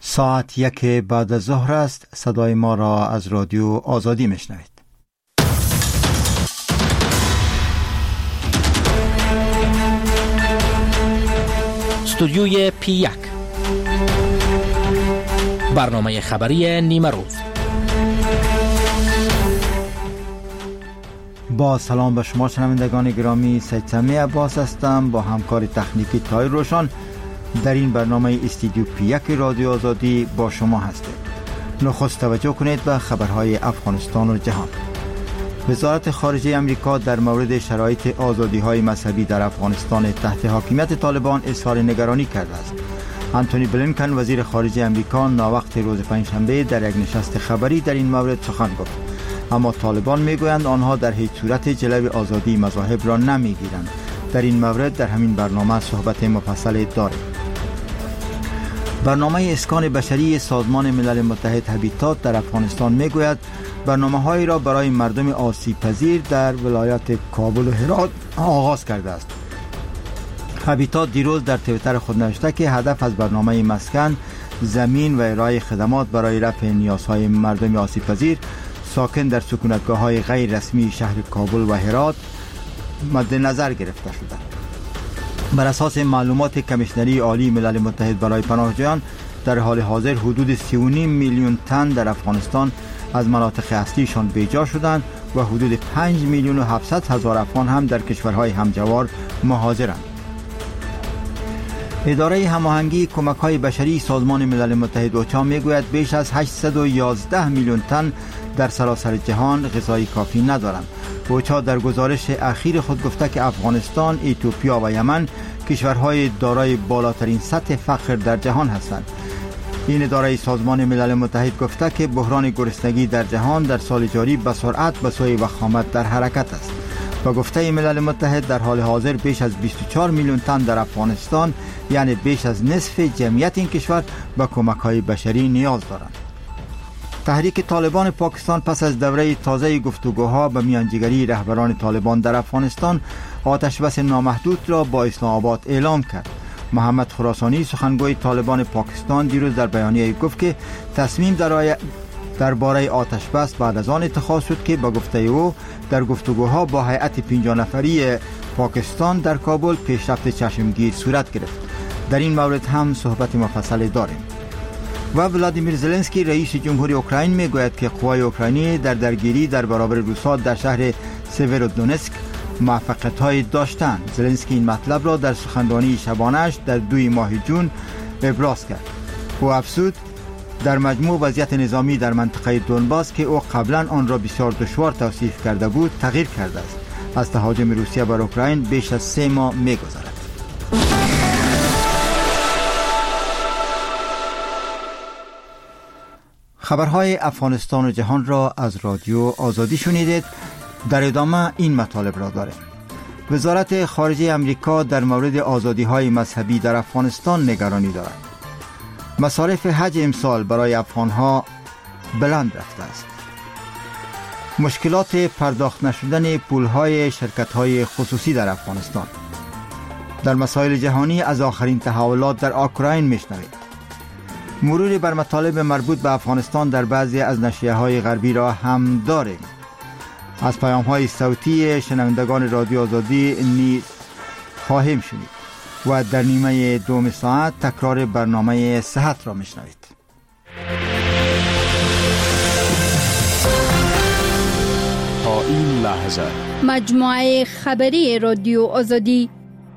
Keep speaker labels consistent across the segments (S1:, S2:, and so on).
S1: ساعت 1 بعد از ظهر است. صدای ما را از رادیو آزادی میشنوید.
S2: استودیوی P1 برنامه خبری نیمه روز.
S1: با سلام به شما شنوندگان گرامی، سید سمی عباس هستم با همکار تکنیکی طاهر روشن. در این برنامه استودیو P1 رادیو آزادی با شما هستیم. نخست توجه کنید به خبرهای افغانستان و جهان. وزارت خارجه امریکا در مورد شرایط آزادی‌های مذهبی در افغانستان تحت حاکمیت طالبان اظهار نگرانی کرده است. آنتونی بلینکن وزیر خارجه امریکا ناوقت روز پنجشنبه در یک نشست خبری در این مورد سخن گفت. اما طالبان میگویند آنها در هیچ صورت جلوی آزادی مذاهب را نمیگیرند. در این مورد در همین برنامه صحبت مفصل داریم. برنامه اسکان بشری سازمان ملل متحد هابیتات در افغانستان میگوید برنامه‌هایی را برای مردم آسیب پذیر در ولایات کابل و هرات آغاز کرده است. هابیتات دیروز در توییتر خود نوشته که هدف از برنامه مسکن، زمین و ارائه خدمات برای رفع نیازهای مردم آسیب پذیر ساکن در سکونتگاه‌های غیر رسمی شهر کابل و هرات مد نظر گرفته شده. بر اساس معلومات کمیشنری عالی ملل متحد برای پناهجویان، در حال حاضر حدود 3.5 میلیون تن در افغانستان از مناطق اصلیشان بیجا شدند و حدود 5,700,000 افغان هم در کشورهای همجوار مهاجرند. اداره هماهنگی کمک‌های بشری سازمان ملل متحد اوچا میگوید بیش از 811 میلیون تن در سراسر جهان غذای کافی ندارند. اوچا در گزارش اخیر خود گفته که افغانستان، اتیوپیا و یمن کشورهای دارای بالاترین سطح فقر در جهان هستند. این اداره سازمان ملل متحد گفته که بحران گرسنگی در جهان در سال جاری به سرعت به سوی وخامت در حرکت است. با گفته ملل متحد در حال حاضر بیش از 24 میلیون تن در افغانستان، یعنی بیش از نصف جمعیت این کشور، به کمک‌های بشری نیاز دارند. تحریک طالبان پاکستان پس از دوره تازه گفتگوها به میانجیگری رهبران طالبان در افغانستان آتش بس نامحدود را با اسلام آباد اعلام کرد. محمد خراسانی سخنگوی طالبان پاکستان دیروز در بیانیه گفت که تصمیم درباره آتش بس بعد از آن اتخاذ شد که با گفته او در گفتگوها با هیئت 50 نفری پاکستان در کابل پیشرفت چشمگیر صورت گرفت. در این مورد هم صحبت مفصل داریم. و ولادیمیر زلنسکی رئیس جمهوری اوکراین میگوید که قوای اوکراینی در درگیری در برابر روس‌ها در شهر سیورودونتسک موفقیت‌های داشتند. زلنسکی این مطلب را در سخنرانی شبانه‌اش در 2 ماه جون ابراز کرد. او افزود در مجموع وضعیت نظامی در منطقه دونباس که او قبلا آن را بسیار دشوار توصیف کرده بود تغییر کرده است. از تهاجم روسیه بر اوکراین بیش از 3 ماه می‌گذرد. خبرهای افغانستان و جهان را از رادیو آزادی شنیدید. در ادامه این مطالب را داریم. وزارت خارجه امریکا در مورد آزادی‌های مذهبی در افغانستان نگرانی دارد. مصارف حج امسال برای افغانها بلند رفته است. مشکلات پرداخت نشدن پولهای شرکت‌های خصوصی در افغانستان. در مسائل جهانی از آخرین تحولات در اوکراین میشنوید. مرور بر مطالب مربوط به افغانستان در بعضی از نشریه‌های غربی را هم داریم. از پیام‌های صوتی شنوندگان رادیو آزادی نیز خواهیم شنید و در نیمه دوم ساعت تکرار برنامه صحت را میشنوید.
S3: تا این لحظه
S4: مجموعه خبری رادیو آزادی.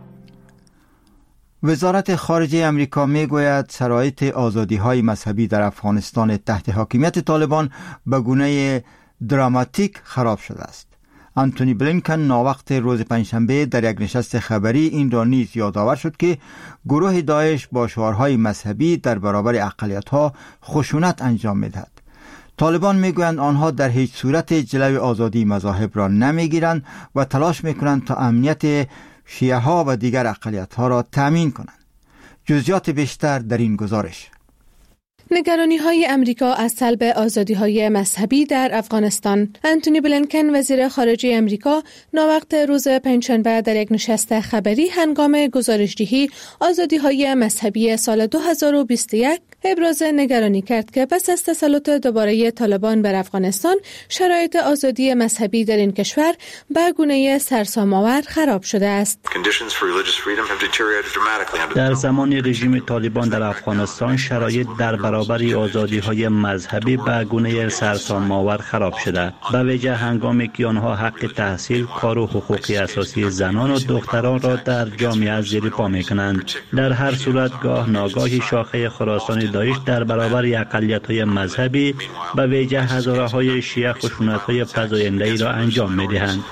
S1: وزارت خارجه امریکا میگوید شرایط آزادی‌های مذهبی در افغانستان تحت حاکمیت طالبان به گونه دراماتیک خراب شده است. آنتونی بلینکن ناوقت روز پنجشنبه در یک نشست خبری این را نیز یادآور شد که گروه داعش با شعارهای مذهبی در برابر اقلیت‌ها خشونت انجام می‌دهد. طالبان میگویند آنها در هیچ صورت جلوی آزادی مذاهب را نمیگیرند و تلاش میکنند تا امنیت شیعه ها و دیگر اقلیت ها را تامین کنند. جزئیات بیشتر در این گزارش.
S5: نگرانی‌های امریکا از سلب آزادی‌های مذهبی در افغانستان. آنتونی بلینکن وزیر خارجه امریکا ناوقت روز پنجشنبه در یک نشست خبری هنگام گزارش‌دهی آزادی‌های مذهبی سال 2021 ابراز نگرانی کرد که پس از تسلط دوباره طالبان بر افغانستان شرایط آزادی مذهبی در این کشور به گونه سرسام‌آور خراب شده است.
S6: در زمان رژیم طالبان در افغانستان شرایط در برابر آزادی‌های مذهبی به گونه سرسام‌آور خراب شده، به ویژه هنگامی که آنها حق تحصیل، کار و حقوق اساسی زنان و دختران را در جامعه زیر پا می‌کنند. در هر صورت گاه ناگاهی شاخه خراسان داعش در برابر اقلیت‌های مذهبی به ویژه هزاره‌های شیعه خشونت‌های فزاینده‌ای را انجام می‌دهند.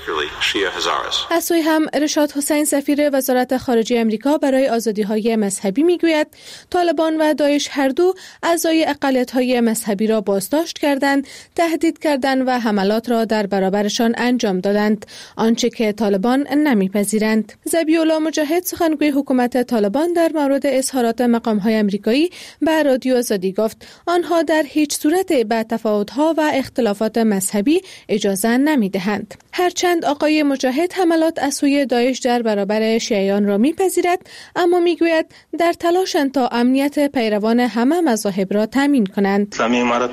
S5: از سوی هم رشاد حسین سفیر وزارت خارجه آمریکا برای آزادی‌های مذهبی می‌گوید طالبان و داعش هر دو اعضای اقلیت‌های مذهبی را بازداشت کردند، تهدید کردند و حملات را در برابرشان انجام دادند، آنچه که طالبان نمی‌پذیرند. ذبیح‌الله مجاهد سخنگوی حکومت طالبان در مورد اظهارات مقام‌های آمریکایی به رادیو آزادی گفت آنها در هیچ صورت به تفاوت‌ها و اختلافات مذهبی اجازه نمی‌دهند. هرچند آقای مجاهد حملات از سوی داعش در برابر شیعیان را می‌پذیرد، اما می‌گوید در تلاشند تا امنیت پیروان همه مذاهب را تامین کنند.
S7: اسلامی امارت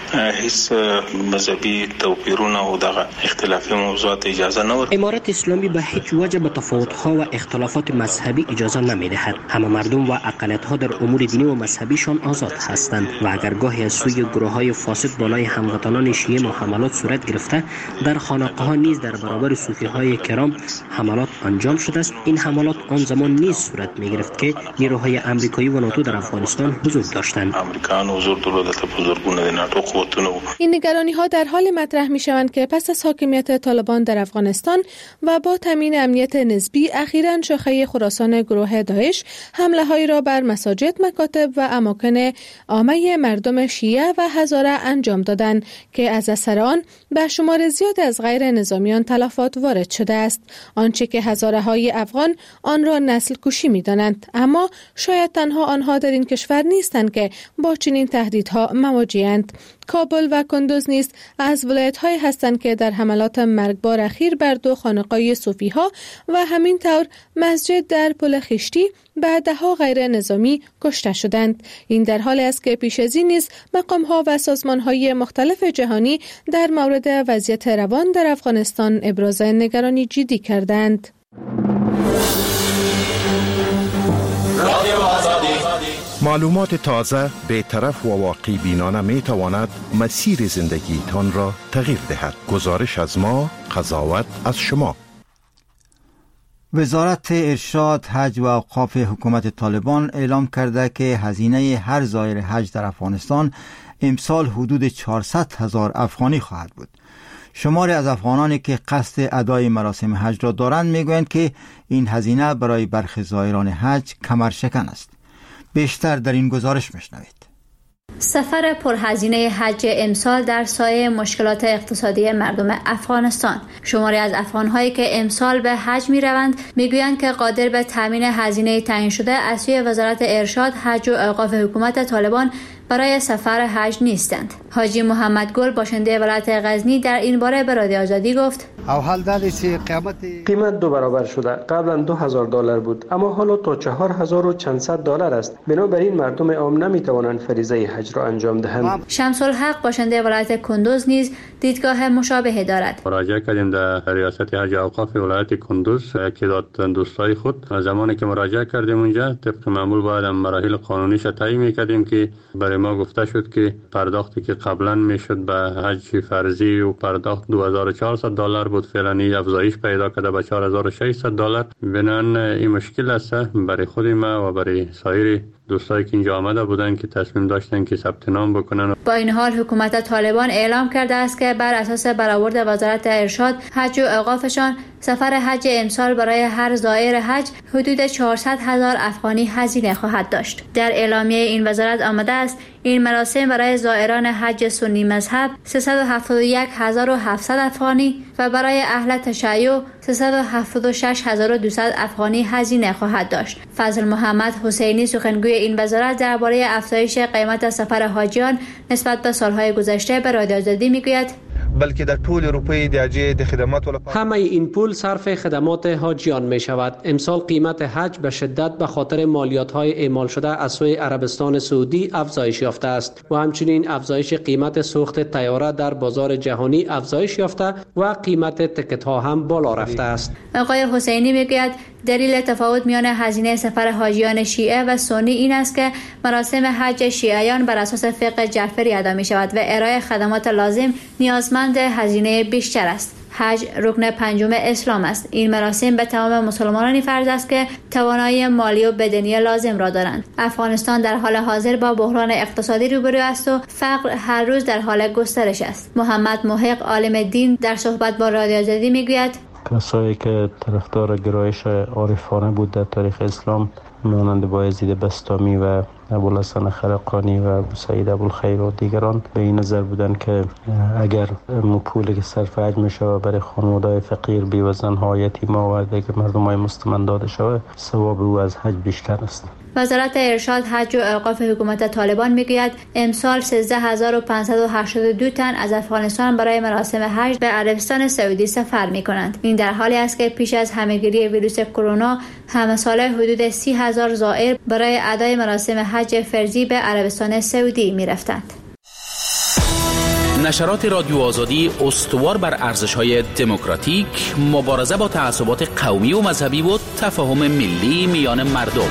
S7: هیڅ مذهبی توپیرونه او دغه اختلافي موضوعات اجازه نه ورکوي.
S8: امارت اسلامی به هیچ وجه به تفاوت‌ها و اختلافات مذهبی اجازه نمی‌دهد. همه مردم و اقلیت‌ها در امور دینی و مذهبیشان آزاد هستند و اگر گاهی از سوی گروه‌های فاسد بالای هموطنان شیعه حملات صورت گرفته، در خانقاه‌ها نیز در برابر صوفی‌های کرام حملات انجام شده است. این حملات آن زمان نیز صورت می‌گرفت که نیروهای آمریکایی و ناتو در افغانستان حضور داشتند.
S7: آمریکایان حضور درلودل، بزرگونه ناتو قوتونه.
S5: این نگرانی‌ها در حال مطرح می‌شوند که پس از حاکمیت طالبان در افغانستان و با تامین امنیت نسبی اخیراً شاخه خراسان گروه داعش حمله‌هایی را بر مساجد، مکاتب و اماکن عامه مردم شیعه و هزاره انجام دادند که از اثر آن به شمار زیاد از غیر نظامیان تلفات وارد شده است، آنچه که هزاره‌های افغان آن را نسل کشی می‌دانند. اما شاید تنها آنها در این کشور نیستند که با چنین تهدیدها مواجه‌اند. کابل و کندوز نیز از ولایت‌هایی هستند که در حملات مرگبار اخیر بر دو خانقاه صوفی‌ها و همینطور مسجد در پل خشتی به ده‌ها غیر نظامی کشته شدند. این در حالی است که پیش از این نیز مقام‌ها و سازمان‌های مختلف جهانی در مورد وضعیت روان در افغانستان ابراز نگرانی جدی کردند.
S9: معلومات تازه، بی‌طرف و واقعی بینانه می تواند مسیر زندگیتان را تغییر دهد. گزارش از ما، قضاوت از شما.
S1: وزارت ارشاد، حج و اوقاف حکومت طالبان اعلام کرده که هزینه هر زائر حج در افغانستان امسال حدود 400,000 افغانی خواهد بود. شماری از افغانانی که قصد ادای مراسم حج را دارند میگویند که این هزینه برای برخی زائران حج کمرشکن است. بیشتر در این گزارش میشنوید.
S10: سفر پرهزینه حج امسال در سایه مشکلات اقتصادی مردم افغانستان. شماری از افغان‌هایی که امسال به حج می‌روند می‌گویند که قادر به تامین هزینه تعیین شده از سوی وزارت ارشاد، حج و اوقاف حکومت طالبان برای سفر حج نیستند. حاجی محمد گل باشنده ولایت غزنی در این باره به رادیو آزادی گفت:
S11: قیمت 2 برابر شده. قبلا $2,000 بود، اما حالا تا $4,100 است. بنابراین مردم عام نمیتوانند فریضه حج را انجام دهند.
S10: شمس الحق باشنده ولایت کندوز نیز دیدگاه مشابهی دارد.
S12: مراجعه کردیم در ریاست حج اوقاف ولایت کندوز که داد دوستای خود. زمانی که مراجعه کردیم اونجا طبق معمول باید مراحل قانونیش تعیین می‌کردیم که برای ما گفته شد که پرداختی که قبلا میشد به حج فرضی و پرداخت $2,400 بود، فعلا افزایش پیدا کرده به $4,600. بنان این مشکل است برای خود ما و برای سایر دوستایی که اینجا آمده بودن که تصمیم داشتن که ثبت نام بکنن.
S10: با این حال حکومت طالبان اعلام کرده است که بر اساس برآورد وزارت ارشاد، حج و اوقافشان سفر حج امسال برای هر زائر حج حدود 400,000 افغانی هزینه خواهد داشت. در اعلامیه این وزارت آمده است این مراسم برای زائران حج سنی مذهب 371,700 افغانی و برای اهل تشیع 376,200 افغانی هزینه خواهد داشت. فضل محمد حسینی سخنگوی این وزارت درباره افزایش قیمت سفر حاجیان نسبت به سالهای گذشته به رادیو آزادی میگوید:
S13: بلکه در طول اروپای دیاجی د خدمات
S8: همه این پول صرف خدمات حاجیان می شود. امسال قیمت حج به شدت به خاطر مالیات های اعمال شده از سوی عربستان سعودی افزایش یافته است و همچنین افزایش قیمت سوخت طیاره در بازار جهانی افزایش یافته و قیمت تکت ها هم بالا رفته است.
S10: آقای حسینی میگوید دلیل تفاوت میان هزینه سفر حاجیان شیعه و سنی این است که مراسم حج شیعیان بر اساس فقه جعفری ادا می شود و ارائه خدمات لازم نیازمند هزینه بیشتر است. حج رکن پنجم اسلام است. این مراسم به تمام مسلمانانی فرض است که توانایی مالی و بدنی لازم را دارند. افغانستان در حال حاضر با بحران اقتصادی روبرو است و فقر هر روز در حال گسترش است. محمد محق عالم دین در صحبت با رادیو آزادی میگوید
S14: کسایی که طرفدار گرایش عارفانه بود در تاریخ اسلام مانند بایزید بستامی و ابوالحسن خرقانی و سید ابوالخیر و دیگران به این نظر بودن که اگر پولی که صرف حج می شود برای خانواده‌های فقیر بیوزن ها یتیما و دیگر مردم های مستمند داده شود ثواب او از حج بیشتر است.
S10: وزارت ارشاد حج و اوقاف حکومت طالبان میگوید امسال 13582 تن از افغانستان برای مراسم حج به عربستان سعودی سفر می کنند. این در حالی است که پیش از همهگیری ویروس کرونا همه ساله حدود 30,000 زائر برای ادای مراسم حج فرضی به عربستان سعودی می رفتند.
S2: نشرات رادیو آزادی استوار بر ارزش‌های دموکراتیک، مبارزه با تعصبات قومی و مذهبی و تفاهم ملی میان مردم.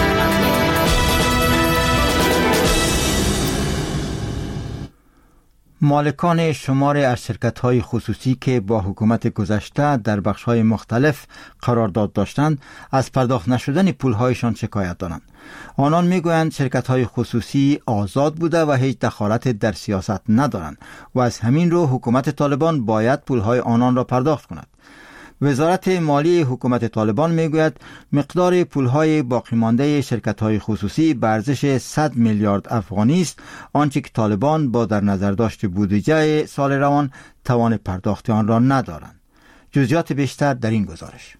S1: مالکان شماری از شرکت‌های خصوصی که با حکومت گذشته در بخش‌های مختلف قرارداد داشتند از پرداخت نشدن پول‌هایشان شکایت دارند. آنان میگویند شرکت‌های خصوصی آزاد بوده و هیچ دخالت در سیاست ندارند و از همین رو حکومت طالبان باید پول‌های آنان را پرداخت کند. وزارت مالی حکومت طالبان میگوید مقدار پولهای باقی مانده شرکت‌های خصوصی به ارزش 100 میلیارد افغانی است، آنچه که طالبان با در نظر داشت بودجه سال روان توان پرداخت آن را ندارند. جزئیات بیشتر در این گزارش.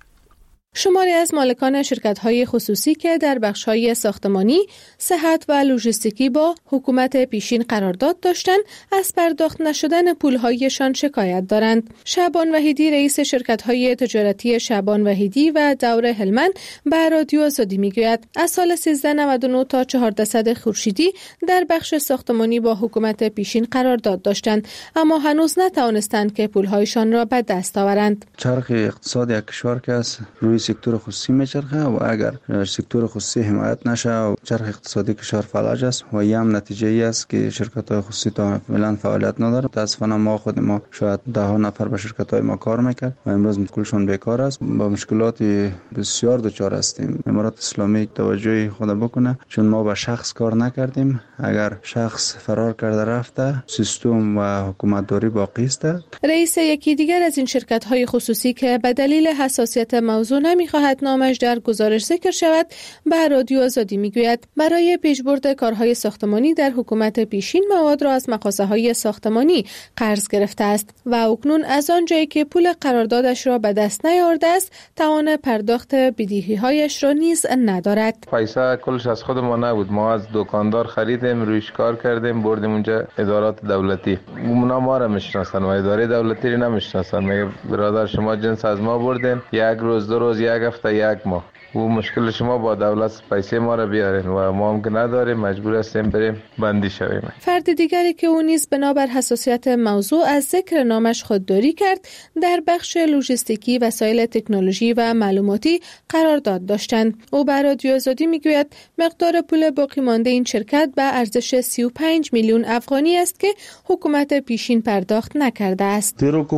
S5: شماری از مالکان شرکت‌های خصوصی که در بخش‌های ساختمانی، صحت و لوجستیکی با حکومت پیشین قرارداد داشتند، از پرداخت نشدن پول‌هایشان شکایت دارند. شعبان وحیدی رئیس شرکت‌های تجارتی شعبان وحیدی و دور هلمند به رادیو آزادی میگوید از سال 1399 تا 1400 خورشیدی در بخش ساختمانی با حکومت پیشین قرارداد داشتند، اما هنوز نتوانستند که پول‌هایشان را به دست آورند.
S15: چرخ اقتصاد یک کشور که است روی سکتور خصوصی میچرخه و اگر سکتور خصوصی حمایت نشه و چرخ اقتصادی کشور فلج است و این هم نتیجه ای است که شرکت‌های خصوصی تا فعلا فعالیت نداره. متاسفانه ما خود ما شاید ده ها نفر به شرکت‌های ما کار میکرد و امروز کلشون بیکار است. با مشکلات بسیار دچار هستیم. امارات اسلامی توجه خود بکنه، چون ما با شخص کار نکردیم. اگر شخص فرار کرده رفته سیستم و حکومتداری باقی است.
S5: رئیس یکی دیگر از این شرکت‌های خصوصی که به دلیل حساسیت موضوع نمی‌خواهد نامش در گزارش ذکر شود به رادیو آزادی میگوید برای پیشبرد کارهای ساختمانی در حکومت پیشین مواد را از مغازه‌های ساختمانی قرض گرفته است و اکنون از آنجایی که پول قراردادش را به دست نیاورده است توان پرداخت بدهی‌هایش را نیز ندارد.
S13: پیسه کلش از خود ما نبود، ما از دکاندار خریدیم، رویش کار کردیم، بردیم اونجا ادارات دولتی. اونا ما را میشناسن و اداره دولتی را نمیشناسن. میگه برادر شما جنس از ما بردین، یک روز دو روز یک هفته یک ماه، و مشکل شما با دولت پیسه ما را بیارین و ما هم که نداریم مجبور هستیم بریم بندی شویم.
S5: فرد دیگری که او نیز بنابر حساسیت موضوع از ذکر نامش خودداری کرد در بخش لوجستیکی، وسایل تکنولوژی و معلوماتی قرارداد داشتند. او به رادیو آزادی میگوید مقدار پول باقی مانده این شرکت به ارزش 35 میلیون افغانی است که حکومت پیشین پرداخت نکرده است.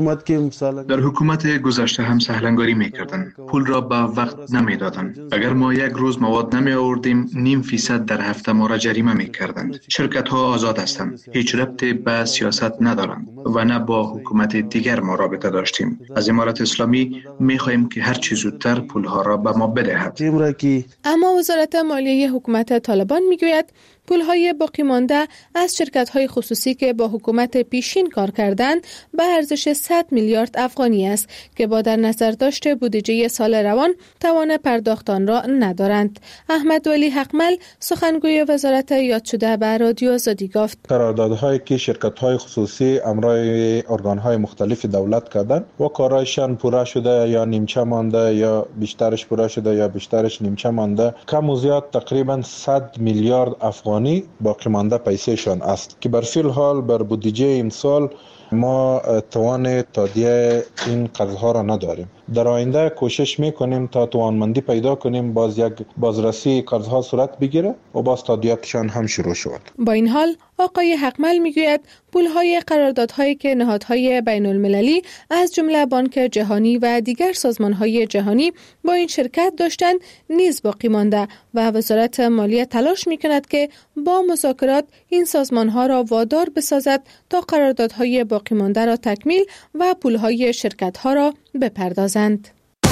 S16: در حکومت گذشته هم سهلنگاری میکردند، پول را به وقت نمیدادند. اگر ما یک روز مواد نمی آوردیم 0.5% در هفته ما را جریمه می کردند. شرکت ها آزاد هستند، هیچ ربطی به سیاست ندارند و نه با حکومت دیگر ما رابطه داشتیم. از امارت اسلامی می خواهیم که هر چه زودتر پول ها را به ما بدهد.
S5: اما وزارت مالیه حکومت طالبان می گوید پولهای باقی مانده از شرکت‌های خصوصی که با حکومت پیشین کار کردند به ارزش 100 میلیارد افغانی است که با در نظر داشت بودجه سال روان توان پرداخت آن را ندارند. احمد ولی حقمل سخنگوی وزارت یاد شده به رادیو آزادی گفت
S17: قراردادهایی که شرکت‌های خصوصی امرای ارگان‌های مختلف دولت کردن و کارایشان پورا شده یا نیمچه مانده یا بیشترش پورا شده یا بیشترش نیمچه مانده، کم و زیاد تقریبا 100 میلیارد افغانی باقی مانده پیسهشان است که بر فعل حال بر بودجه این سال ما توان تادیه این قرضها را نداریم. در آینده کوشش میکنیم تا توانمندی پیدا کنیم باز یک بازرسی قرضها صورت بگیره و باز تادیاتشان هم شروع شود.
S5: با این حال آقای حقمل میگوید پولهای قراردادهایی که نهادهای بین المللی از جمله بانک جهانی و دیگر سازمانهای جهانی با این شرکت داشتند نیز باقی مانده و وزارت مالیه تلاش میکند که با مذاکرات این سازمانها را وادار بسازد تا قراردادهای باقی مانده را تکمیل و پولهای شرکتها را بپردازند.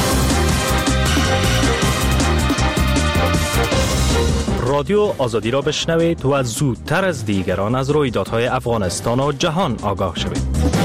S18: رادیو آزادی را بشنوید و زودتر از دیگران از رویدادهای افغانستان و جهان آگاه شوید.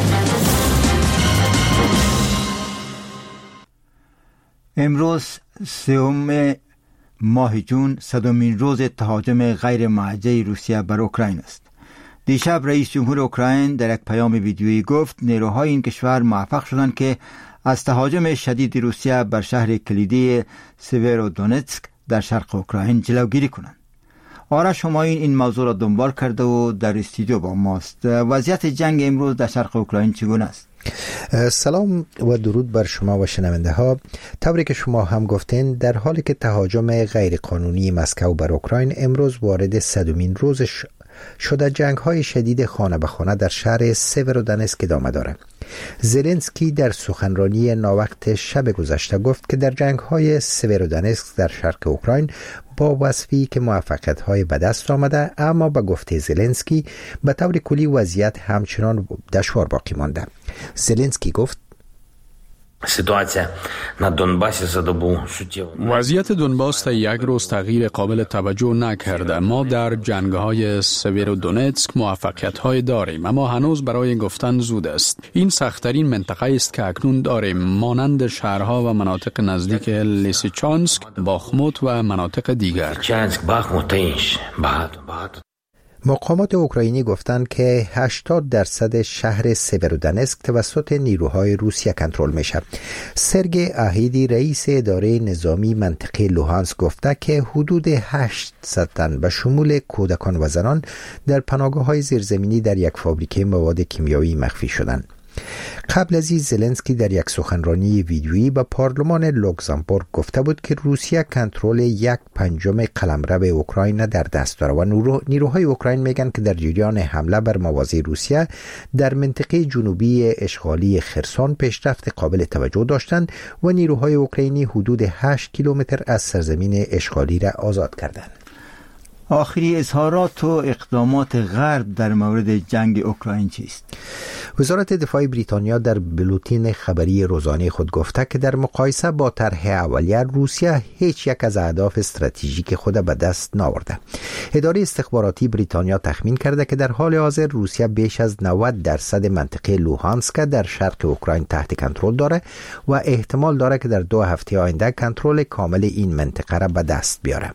S1: امروز 3 ماه جون 100مین روز تهاجم غیر موجه روسیه بر اوکراین است. دیشب رئیس جمهور اوکراین در یک پیام ویدیویی گفت نیروهای این کشور موفق شدند که از تهاجم شدید روسیه بر شهر کلیدی سیورودونتسک در شرق اوکراین جلوگیری کنند. آرش همایون این موضوع را دنبال کرده و در استودیو با ماست. وضعیت جنگ امروز در شرق اوکراین چگونه است؟
S19: سلام و درود بر شما و شنونده ها. طوری که شما هم گفتین، در حالی که تهاجم غیر قانونی مسکو بر اوکراین امروز وارد 100مین روزش شده، جنگ های شدید خانه به خانه در شهر سیورودونتسک ادامه داره. زلنسکی در سخنرانی ناوقت شب گذشته گفت که در جنگ های سیورودونتسک در شرق اوکراین با وصفی که موفقیت های به دست آمده، اما به گفته زلنسکی به طور کلی وضعیت همچنان دشوار باقی مانده. زلنسکی گفت
S3: وضعیت دونباس تا یک روز تغییر قابل توجه نکرده. ما در جنگ‌های سیورودونتسک موفقیت‌های داریم، اما هنوز برای گفتن زود است. این سخت‌ترین منطقه است که اکنون داریم، مانند شهرها و مناطق نزدیک لیسیچانسک، باخموت و مناطق دیگر.
S19: مقامات اوکراینی گفتند که 80% شهر سیورودونتسک توسط نیروهای روسیه کنترل میشه. سرگئی اهیدی رئیس اداره نظامی منطقه لوهانسک گفته که حدود 800 تن به شمول کودکان و زنان در پناهگاه‌های زیرزمینی در یک فابریکه مواد کیمیایی مخفی شدند. قبل از این زلنسکی در یک سخنرانی ویدیویی به پارلمان لوکزامبورگ گفته بود که روسیه کنترل 1/5 قلمرو اوکراین در دست داره و نیروهای اوکراین میگن که در جریان حمله بر مواضع روسیه در منطقه جنوبی اشغالی خرسون پیشرفت قابل توجه داشتند و نیروهای اوکراینی حدود 8 کیلومتر از سرزمین اشغالی را آزاد کردند.
S1: آخری اظهارات و اقدامات غرب در مورد جنگ اوکراین چیست؟
S19: وزارت دفاع بریتانیا در بلوتین خبری روزانه خود گفته که در مقایسه با طرح اولیه روسیه هیچ یک از اهداف استراتژیک خود به دست نآورده. اداره استخباراتی بریتانیا تخمین کرده که در حال حاضر روسیه بیش از 90% منطقه لوهانسک در شرق اوکراین تحت کنترل داره و احتمال داره که در 2 هفته آینده کنترل کامل این منطقه را به دست بیاره.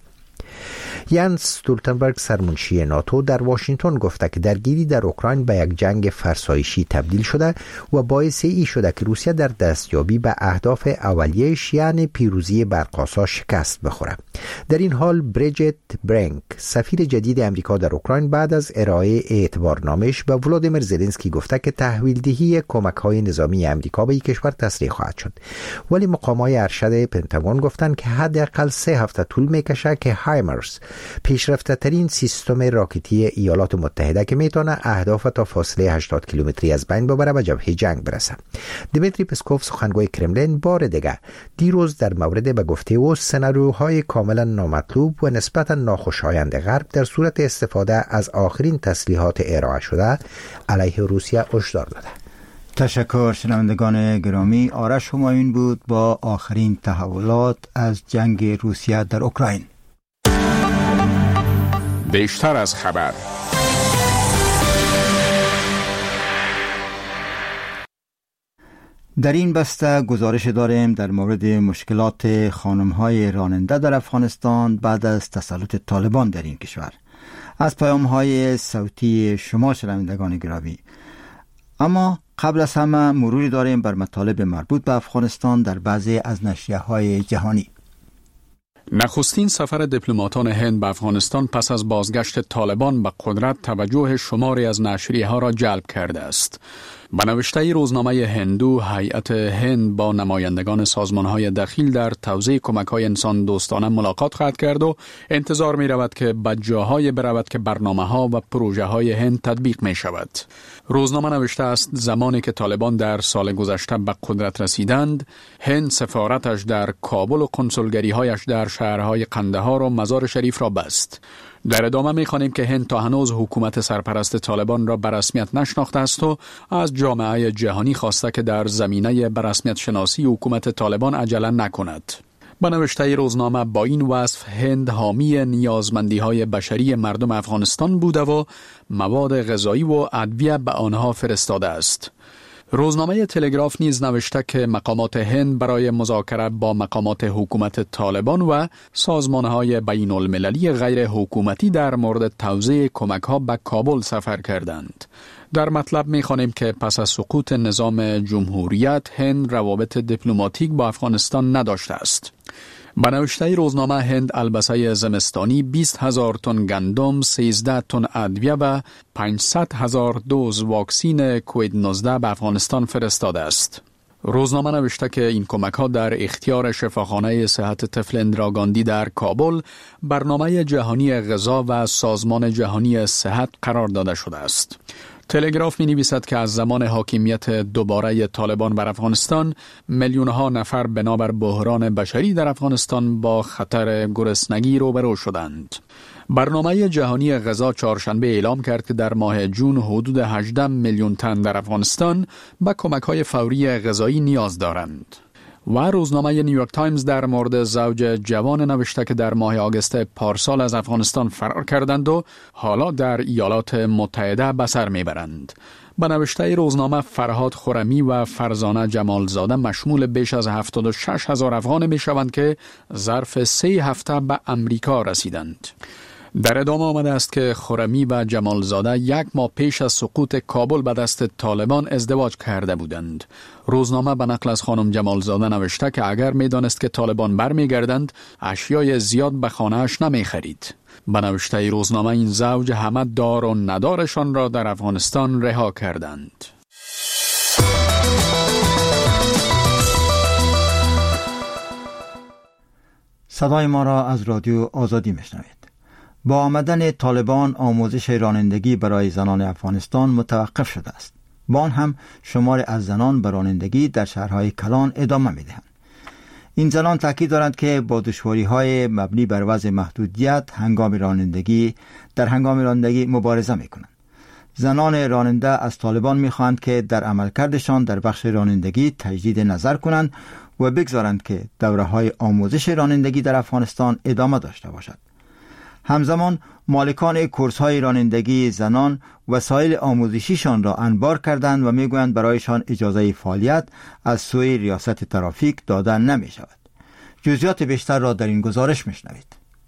S19: یانس استولتنبرگ سرمنشی ناتو در واشنگتن گفته که درگیری در اوکراین به یک جنگ فرسایشی تبدیل شده و باعث ای شده که روسیه در دستیابی به اهداف اولیه‌اش یعنی پیروزی بر قاسا شکست بخوره. در این حال بریجت برنک سفیر جدید امریکا در اوکراین بعد از ارائه اعتبارنامه‌اش به ولادیمیر زلنسکی گفته که تحویل دهی کمک‌های نظامی امریکا به این کشور تسریع خواهد شد، ولی مقامات ارشد پنتاگون گفتند که حداقل 3 هفته طول می‌کشه که هایمرس پیشرفته ترین سیستم راکتی ایالات متحده که میتونه اهداف تا فاصله 80 کیلومتری از بین ببره و جبهه جنگ برسه. دمیتری پسکوف سخنگوی کرملین بار دیگر دیروز در مورد به گفته او سناریوهای کاملا نامطلوب و نسبتا ناخوشایند غرب در صورت استفاده از آخرین تسلیحات ارائه شده علیه روسیه هشدار داده.
S1: تشکر شنوندگان گرامی. آرش همایون بود با آخرین تحولات از جنگ روسیه در اوکراین.
S3: بیشتر از خبر.
S1: در این بسته گزارش داریم در مورد مشکلات خانم‌های راننده در افغانستان بعد از تسلط طالبان در این کشور. از پیام‌های صوتی شما شنوندگان گرامی. اما قبل از همه مروری داریم بر مطالب مربوط به افغانستان در بعضی از نشریه‌های جهانی.
S3: نخستین سفر دیپلماتان هند به افغانستان پس از بازگشت طالبان به قدرت توجه شماری از نشریه‌ها را جلب کرده است. به نوشته روزنامه هندو، هیئت هند با نمایندگان سازمان‌های دخیل در توزیع کمک‌های انسان دوستانه ملاقات خواهد کرد و انتظار می‌رود که به جاهای برود که برنامه‌ها و پروژه‌های هند تطبیق می‌شود. روزنامه نوشته است زمانی که طالبان در سال گذشته به قدرت رسیدند، هند سفارتش در کابل و کنسولگری‌هایش در شهرهای قندهار و مزار شریف را بست. در ادامه می‌خوانیم که هند تا هنوز حکومت سرپرست طالبان را به رسمیت نشناخته است و از جامعه جهانی خواسته که در زمینه به رسمیت شناسی حکومت طالبان عجله نکند. به نوشته روزنامه با این وصف هند حامی نیازمندی‌های بشری مردم افغانستان بوده و مواد غذایی و ادویه به آنها فرستاده است. روزنامه تلگراف نیز نوشته که مقامات هند برای مذاکره با مقامات حکومت طالبان و سازمان‌های بین المللی غیر حکومتی در مورد توزیع کمک‌ها به کابل سفر کردند. در مطلب می‌خوانیم که پس از سقوط نظام جمهوریت هند روابط دیپلماتیک با افغانستان نداشته است. به نوشته روزنامه هند البسه زمستانی 20,000 تن گندم، 13 تن ادویه و 500,000 دوز واکسین کووید 19 به افغانستان فرستاده است. روزنامه نوشته که این کمک‌ها در اختیار شفاخانه صحت طفل اندرا گاندی در کابل، برنامه جهانی غذا و سازمان جهانی صحت قرار داده شده است. تلگراف می‌نویسد که از زمان حاکمیت دوباره طالبان بر افغانستان، میلیون‌ها نفر بنابر بحران بشری در افغانستان با خطر گرسنگی روبرو شدند. برنامه جهانی غذا چهارشنبه اعلام کرد که در ماه جون حدود 18 میلیون تن در افغانستان به کمک‌های فوری غذایی نیاز دارند. و روزنامه نیویورک تایمز در مورد زوج جوان نوشته که در ماه آگوست پارسال از افغانستان فرار کردند و حالا در ایالات متحده به سر میبرند. به نوشته روزنامه فرهاد خرمی و فرزانه جمالزاده مشمول بیش از 76,000 افغان میشوند که ظرف 3 هفته به امریکا رسیدند. در ادامه آمده است که خرمی و جمالزاده 1 ماه پیش از سقوط کابل به دست طالبان ازدواج کرده بودند. روزنامه به نقل از خانم جمالزاده نوشته که اگر میدانست که طالبان برمیگردند، اشیای زیاد به خانه‌اش نمیخرید. به نوشته روزنامه این زوج همه دار و ندارشان را در افغانستان رها کردند.
S1: صدای ما را از رادیو آزادی میشنوید. با آمدن طالبان آموزش رانندگی برای زنان افغانستان متوقف شده است. با آن هم شمار از زنان به رانندگی در شهرهای کلان ادامه می‌دهند. این زنان تاکید دارند که با دشواری‌های مبنی بر وضع محدودیت هنگام رانندگی مبارزه می‌کنند. زنان راننده از طالبان می‌خواهند که در عملکردشان در بخش رانندگی تجدید نظر کنند و بگذارند که دوره‌های آموزش رانندگی در افغانستان ادامه داشته باشد. همزمان مالکان کورس‌های رانندگی زنان وسایل آموزشیشان را انبار کردند و میگویند برایشان اجازه فعالیت از سوی ریاست ترافیک داده نمی شود. جزئیات بیشتر را در این گزارش میشنوید.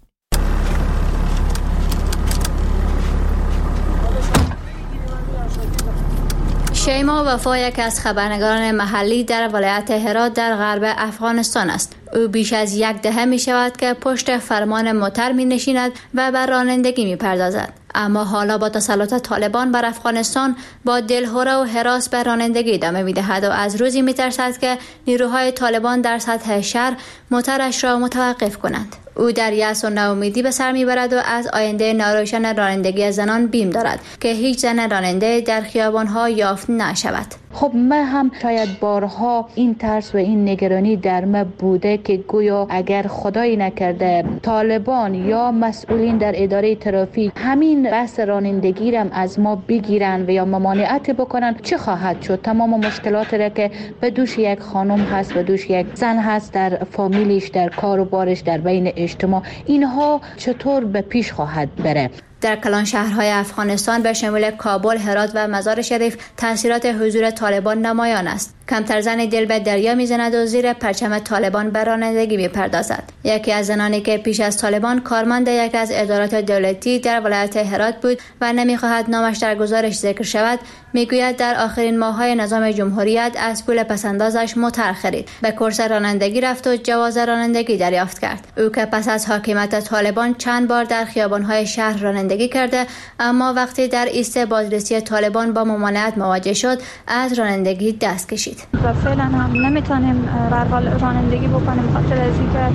S10: شیما وفا یک از خبرنگاران محلی در ولایت هرات در غرب افغانستان است. او بیش از 1 دهه می شود که پشت فرمان موتر می نشیند و بر رانندگی می پردازد. اما حالا با تسلط طالبان بر افغانستان با دلهره و هراس به رانندگی ادامه می دهد و از روزی می ترسد که نیروهای طالبان در سطح شهر موترش را متوقف کنند. او در یأس و ناامیدی به سر میبرد و از آینده ناروشن رانندگی زنان بیم دارد که هیچ زن راننده در خیابان‌ها یافت نشود.
S20: خب من هم شاید بارها این ترس و این نگرانی در من بوده که گویا اگر خدایی نکرده طالبان یا مسئولین در اداره ترافیک همین بحث رانندگی را از ما بگیرن و یا ممانعت بکنن، چه خواهد شد؟ تمام مشکلات را که به دوش یک خانم هست، به دوش یک زن هست، در فامیلیش، در کار و بارش، در بین اجتماع، اینها چطور به پیش خواهد بره؟
S10: در کلان شهرهای افغانستان به شمول کابل، هرات و مزار شریف تاثیرات حضور طالبان نمایان است. کمتر زن دل به دریا میزند و زیر پرچم طالبان به رانندگی میپردازد. یکی از زنانی که پیش از طالبان کارمند یک از ادارات دولتی در ولایت هرات بود و نمیخواهد نامش در گزارش ذکر شود، میگوید در آخرین ماه‌های نظام جمهوریت از پول پسندازش موتر خرید، به کورس رانندگی رفت و جواز رانندگی دریافت کرد. او که پس از حاکمیت طالبان چند بار در خیابان‌های شهر رانندگی کرده، اما وقتی در ایست بازرسی طالبان با ممانعت مواجه شد، از رانندگی دست کشید.
S21: و فعلا هم نمیتونیم به حال رانندگی بکنیم، خاطر از اینکه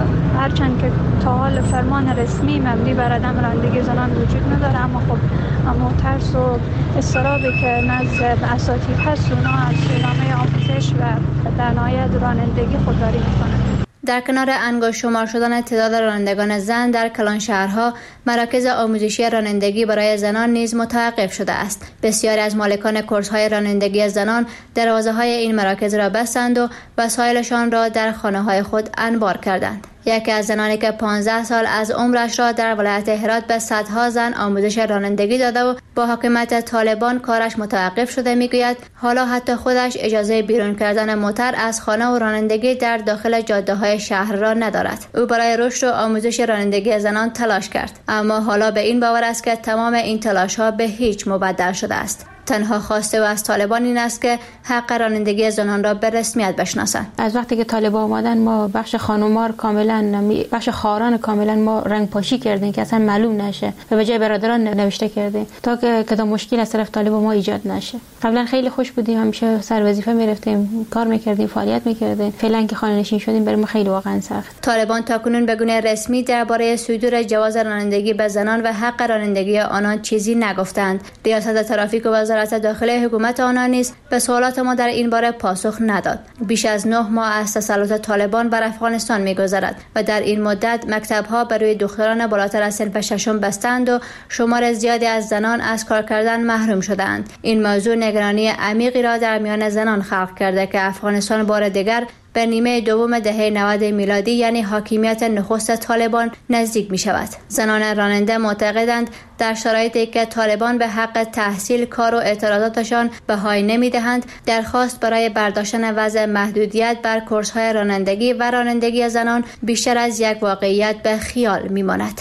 S21: هرچند که تا حال فرمان رسمی مبنی بر عدم رانندگی زنان وجود نداره، اما خب اما ترس و اضطرابی که نزد اساتید هست، اونا از برنامه آموزش و در نهایت رانندگی خودداری میکنند.
S10: در کنار انگشت شمار شدن تعداد رانندگان زن در کلان شهرها، مراکز آموزشی رانندگی برای زنان نیز متوقف شده است. بسیاری از مالکان کورس‌های رانندگی زنان دروازه‌های این مراکز را بستند و وسایلشان را در خانه‌های خود انبار کردند. یکی از زنانی که 15 سال از عمرش را در ولایت هرات به صدها زن آموزش رانندگی داده و با حکومت طالبان کارش متوقف شده میگوید حالا حتی خودش اجازه بیرون کردن موتر از خانه و رانندگی در داخل جاده‌های شهر را ندارد. او برای رشد و آموزش رانندگی زنان تلاش کرد، اما حالا به این باور است که تمام این تلاش‌ها به هیچ مبدل شده است. تنها خواسته و از طالبان این است که حق رانندگی زنان را به رسمیت بشناسند.
S22: از وقتی که طالبان آمدن ما بخش خانومار کاملا، بخش خاران کاملا ما رنگ پاشی کردیم که اصلا معلوم نشه و به جای برادران نوشته کردیم تا که کدام مشکل از طرف طالبان ما ایجاد نشه. قبلا خیلی خوش بودیم، همیشه سر وظیفه میرفتیم، کار میکردیم، فعالیت میکردیم. فعلا که خانه نشین شدیم برای ما خیلی واقعا سخت.
S10: طالبان تاکنون به گونه رسمی درباره صدور جواز رانندگی به زنان و حق رانندگی آنان چیزی نگفتند. ریاست ترافیک و وزارت داخلی حکومت آنها نیز به سوالات ما در این باره پاسخ نداد. بیش از 9 ماه از تسلط طالبان بر افغانستان می‌گذرد و در این مدت مکتب‌ها برای دختران بالاتر از صنف ششم بستند و شمار زیادی از زنان از کار کردن محروم شدند. این موضوع نگرانی عمیقی را در میان زنان خلق کرده که افغانستان بار دیگر به نیمه دوم دهه 90 میلادی یعنی حاکمیت نخست طالبان نزدیک می شود. زنان راننده معتقدند در شرایطی که طالبان به حق تحصیل، کار و اعتراضاتشان بهای نمی دهند، درخواست برای برداشتن وضع محدودیت بر کورس‌های رانندگی و رانندگی زنان بیشتر از یک واقعیت به خیال می ماند.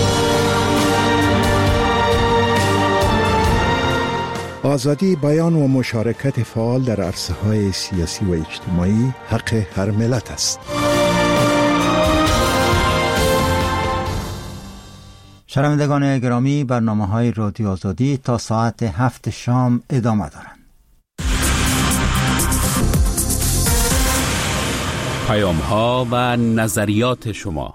S9: آزادی بیان و مشارکت فعال در عرصه‌های سیاسی و اجتماعی حق هر ملت است.
S1: شنوندگان گرامی، برنامه‌های رادیو آزادی تا ساعت 7 شام ادامه دارند.
S2: پیام‌ها و نظریات شما.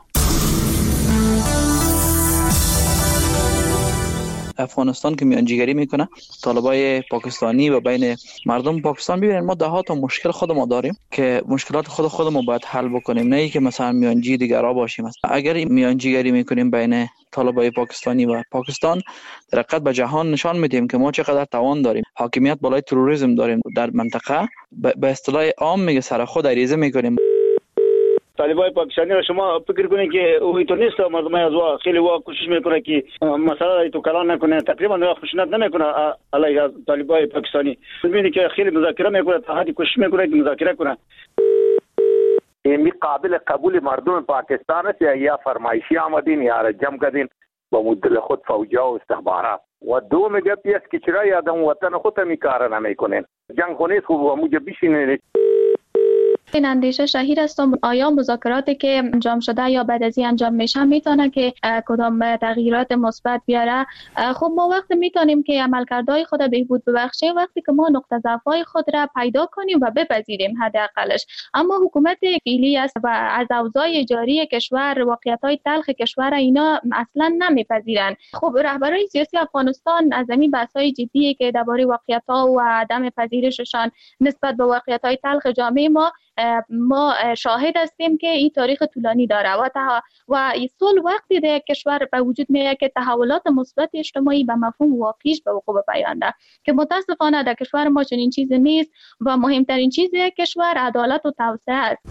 S23: افغانستان که میانجیگری میکنه، طالبای پاکستانی و بین مردم پاکستان، ببینید ما ده ها تا مشکل خود ما داریم که مشکلات خودمون باید حل بکنیم، نه ای که مثلا میانجی دیگرها باشیم. اگر میانجیگری میکنیم بین طالبای پاکستانی و پاکستان، در حقیقت به جهان نشان میدیم که ما چقدر توان داریم، حاکمیت بالای تروریسم داریم در منطقه. به اصطلاح عام میگه سر خود عریضه میکنیم.
S24: طالبای پاکستانی را شما فکر کنید که او اینطور نیست، مردم از خیلی کوشش میکنه که مسئله را تو کلان نکنه، تقریبا خشونت نمیکنه علیه طالبای پاکستانی. میبینید که خیلی مذاکره میکنه، تا حدی کوشش میکنه که مذاکره کنه.
S25: این قابل قبول مردم پاکستان است یا فرمایشی آمدین یا را جمع کردین با مدل خود فوجا و استخبارات و دوم گپی است که چرا آدم وطن خود میکاره نمیکنین، جنگ خونیست خوب و موجه بیشینید.
S21: این اندیشه شهیر است آیا مذاکراتی که انجام شده یا بعد از این انجام میشه میتونه که کدام تغییرات مثبت بیاره؟ خب ما وقتی میتونیم که عملکردهای خود بهبود ببخشیم وقتی که ما نقطه ضعف‌های خود را پیدا کنیم و بپذیریم حداقلش. اما حکومت فعلی است و از اوضاع جاری کشور، واقعیت‌های تلخ کشور اینا اصلا نمیپذیرن. خب رهبران سیاسی افغانستان از این بحث‌های جدی که درباره واقعیت‌ها و عدم پذیرششان نسبت به واقعیت‌های تلخ جامعه ما شاهد هستیم که این تاریخ طولانی داره و صلح وقتی در کشور به وجود میاد که تحولات مثبت اجتماعی به مفهوم واقعیش به وقوع بیانده که متاسفانه در کشور ما چنین چیزی نیست و مهمترین چیز کشور عدالت و توسعه است.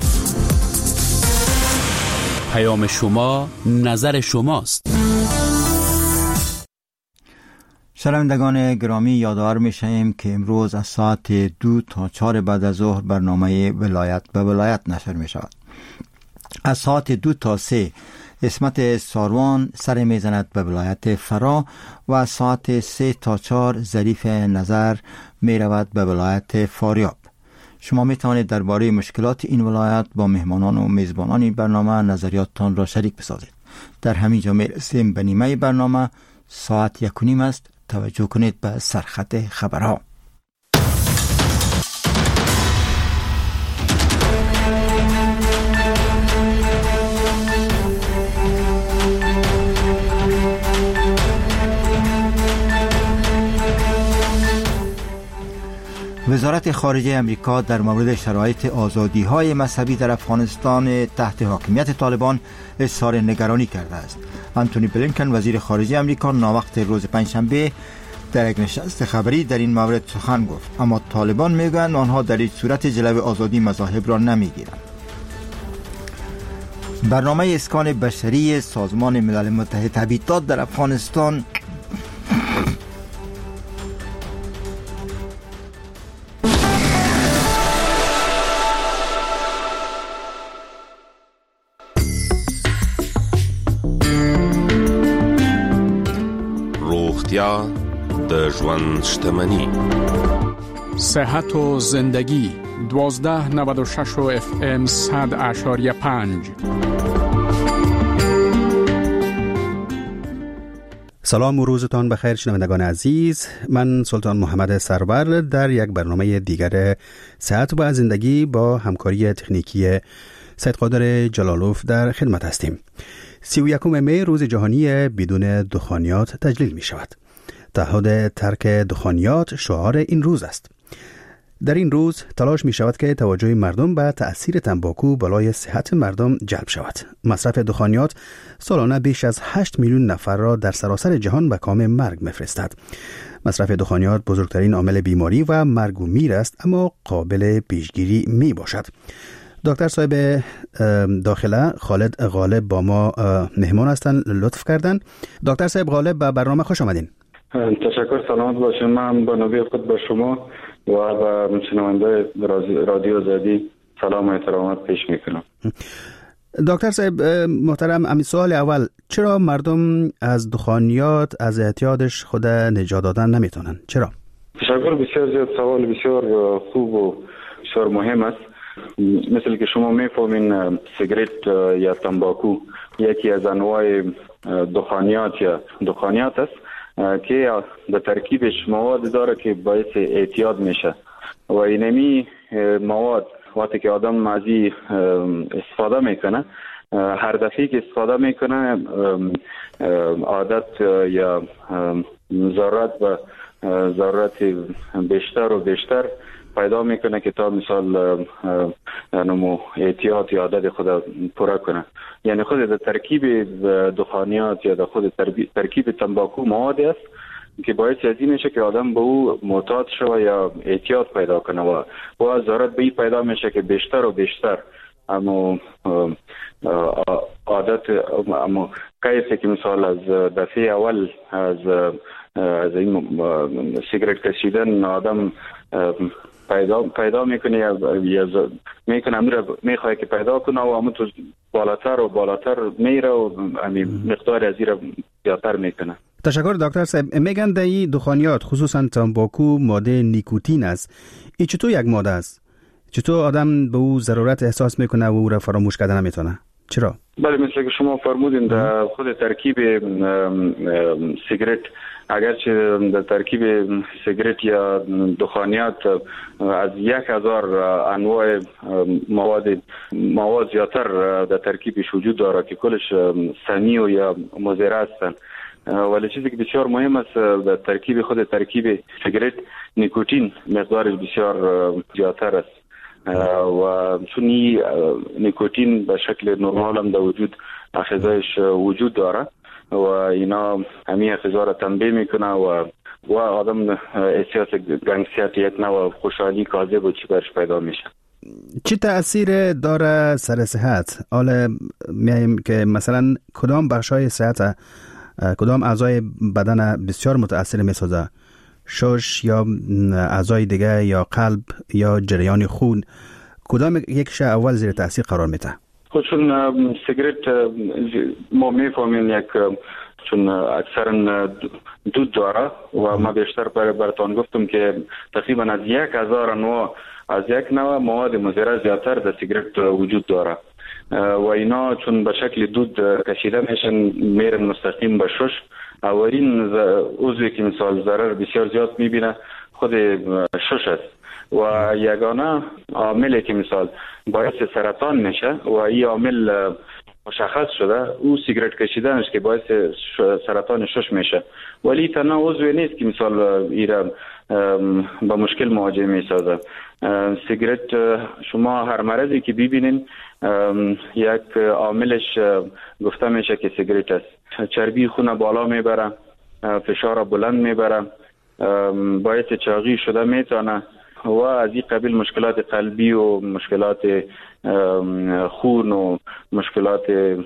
S2: پیام شما، نظر شماست.
S1: شنوندگان گرامی، یادآور می‌شویم که امروز از ساعت 2 تا 4 بعد از ظهر برنامه ولایت به ولایت نشر می‌شود. از ساعت 2 تا 3 اسمت ساروان سر میزند به ولایت فرا و از ساعت 3 تا 4 ظریف نظر می رود به ولایت فاریاب. شما می توانید درباره مشکلات این ولایت با مهمانان و میزبانان این برنامه نظریاتتان را شریک بسازید. در همین جا می رسیم به نیمه برنامه. ساعت 1:30 است. توجه کنید به سرخط خبرها. وزارت خارجه امریکا در مورد شرایط آزادی‌های مذهبی در افغانستان تحت حاکمیت طالبان اظهار نگرانی کرده است. آنتونی بلینکن وزیر خارجه امریکا ناوقت روز پنجشنبه در یک نشست خبری در این مورد سخن گفت، اما طالبان میگویند آنها در هیچ صورت جلوه آزادی مذاهب را نمیگیرند. برنامه اسکان بشری سازمان ملل متحد هبیتات در افغانستان
S4: روغتیا د ژوند شتمنی،
S3: صحت و زندگی 1296 FM 100.5.
S6: سلام و روزتان بخیر شنوندگان عزیز. من سلطان محمد سرور در یک برنامه دیگر صحت و زندگی با همکاری تکنیکی سید قادر جلالوف در خدمت هستیم. 31 می روز جهانی بدون دخانیات تجلیل می شود. تعهد ترک دخانیات شعار این روز است. در این روز تلاش می شود که توجه مردم به تأثیر تنباکو بالای صحت مردم جلب شود. مصرف دخانیات سالانه بیش از 8 میلیون نفر را در سراسر جهان به کام مرگ می‌فرستد. مصرف دخانیات بزرگترین عامل بیماری و مرگ و میر است، اما قابل پیشگیری می باشد. دکتر صاحب داخله خالد غالب با ما مهمان هستند، لطف کردن. دکتر صاحب غالب به برنامه خوش آمدین.
S7: تشکر، سلامت باشین. من با نوبه خود به شما و به شنونده رادیو آزادی سلام و احترامات پیش میکنم.
S6: دکتر صاحب محترم، همین سوال اول، چرا مردم از دخانیات از اعتیادش خود نجات دادن نمیتونن؟ چرا؟
S7: تشکر، بسیار زیاد سوال بسیار خوب و بسیار مهم است. مثل که شما میفهمین سیگریت یا تنباکو یکی از انواع دخانیات است که در ترکیبش مواد داره که باعث اعتیاد میشه و اینمی مواد وقتی که آدم ازی استفاده میکنه، هر دفعه که استفاده میکنه عادت یا ضرورت بیشتر و بیشتر پیدا میکنه که تا مثال نمو اعتیاد یا عادت خود پورا کنه. یعنی خود در ترکیب دخانیات یا در خود ترکیب تنباکو مواد است که باعث از این میشه که آدم به او معتاد شوه یا اعتیاد پیدا کنه و ضرورت به این پیدا میشه که بیشتر و بیشتر اما عادت اما کیسه که مثال از دفعه اول از این سیگرت کشیدن آدم پیدا میکنه یا میکنه میخواه که پیدا کنه و همون تو بالاتر میره و مقدار از این زیادتر میکنه.
S6: تشکر دکتر صاحب. میگن در این دخانیات خصوصا تنباکو ماده نیکوتین است. این چطور یک ماده است؟ چطور آدم به او ضرورت احساس میکنه و او را فراموش کردن نمیتونه؟ چرا؟
S7: بله، مثل که شما فرمودین در خود ترکیب سیگرت، اگرچه در ترکیب سیگرت یا دخانیات از 1000 انواع مواد زیادتر در ترکیبش وجود داره که کلش سمی و یا مضر هستند، ولی چیزی که بسیار مهم است در ترکیب سیگرت نیکوتین مقدارش بسیار زیادتر است و چون نیکوتین به شکل نرمال هم در وجود اخذایش وجود داره و اینا همین اخذا را تنبیه میکنه و آدم احساس گنگسیت یک نوع خوشحالی کاذب و چی برش پیدا میشه.
S6: چی تأثیر داره سر صحت؟ حالا میایم که مثلا کدام بخشای صحت کدام اعضای بدن بسیار متاثر میسازه؟ شش یا اعضای دیگه یا قلب یا جریان خون؟ کدام یکش اول زیر تاثیر قرار میده؟
S7: چون سیگرت ما میفهمیم یک چون اکثرا دود داره و ما بیشتر براتون گفتم که تقریبا از 1000 انواع از یک نوع مواد مضر زیادتر در سیگرت وجود داره و اینا چون به شکل دود کشیده میشن میرن مستقیم به شش. اولین عضوی که مثال ضرر بسیار زیاد میبینه خود شش است و یگانه عاملی که مثال باعث سرطان میشه و این عامل مشخص شده او سیگرت کشیدن است که باعث سرطان شش میشه، ولی تنها عضوی نیست که مثال ایران با مشکل مواجه میسازه. سیگرت شما هر مرضی که ببینین یک عاملش گفته میشه که سیگرت است. چربی خون بالا میبره، فشار بلند میبره، باعث چاقی شده میتونه و از این قبیل مشکلات قلبی و مشکلات خون و مشکلات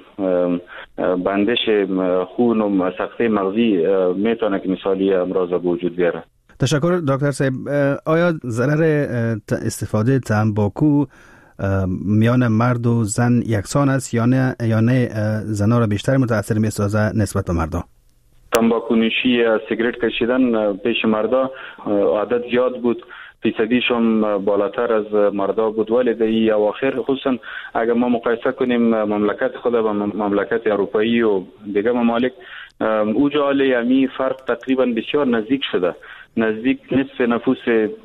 S7: بندش خون و سقطه مغزی میتونه که مثالی امراض وجود بیاره.
S6: تشکر دکتر صاحب. آیا ضرر استفاده تنباکو میان مرد و زن یکسان است یا نه زنها را بیشتر متاثر میسازه نسبت به مردا؟
S7: تنباکو نوشی یا سیگرت کشیدن پیش مردا عادت زیاد بود، فیصدیش هم بالاتر از مردا بود، ولی در این اواخر خصوصا اگر ما مقایسه کنیم مملکت خود با مملکت اروپایی و دیگه ممالک او جالی امی فرق تقریبا بسیار نزدیک شده. نزدیک نصف نفوس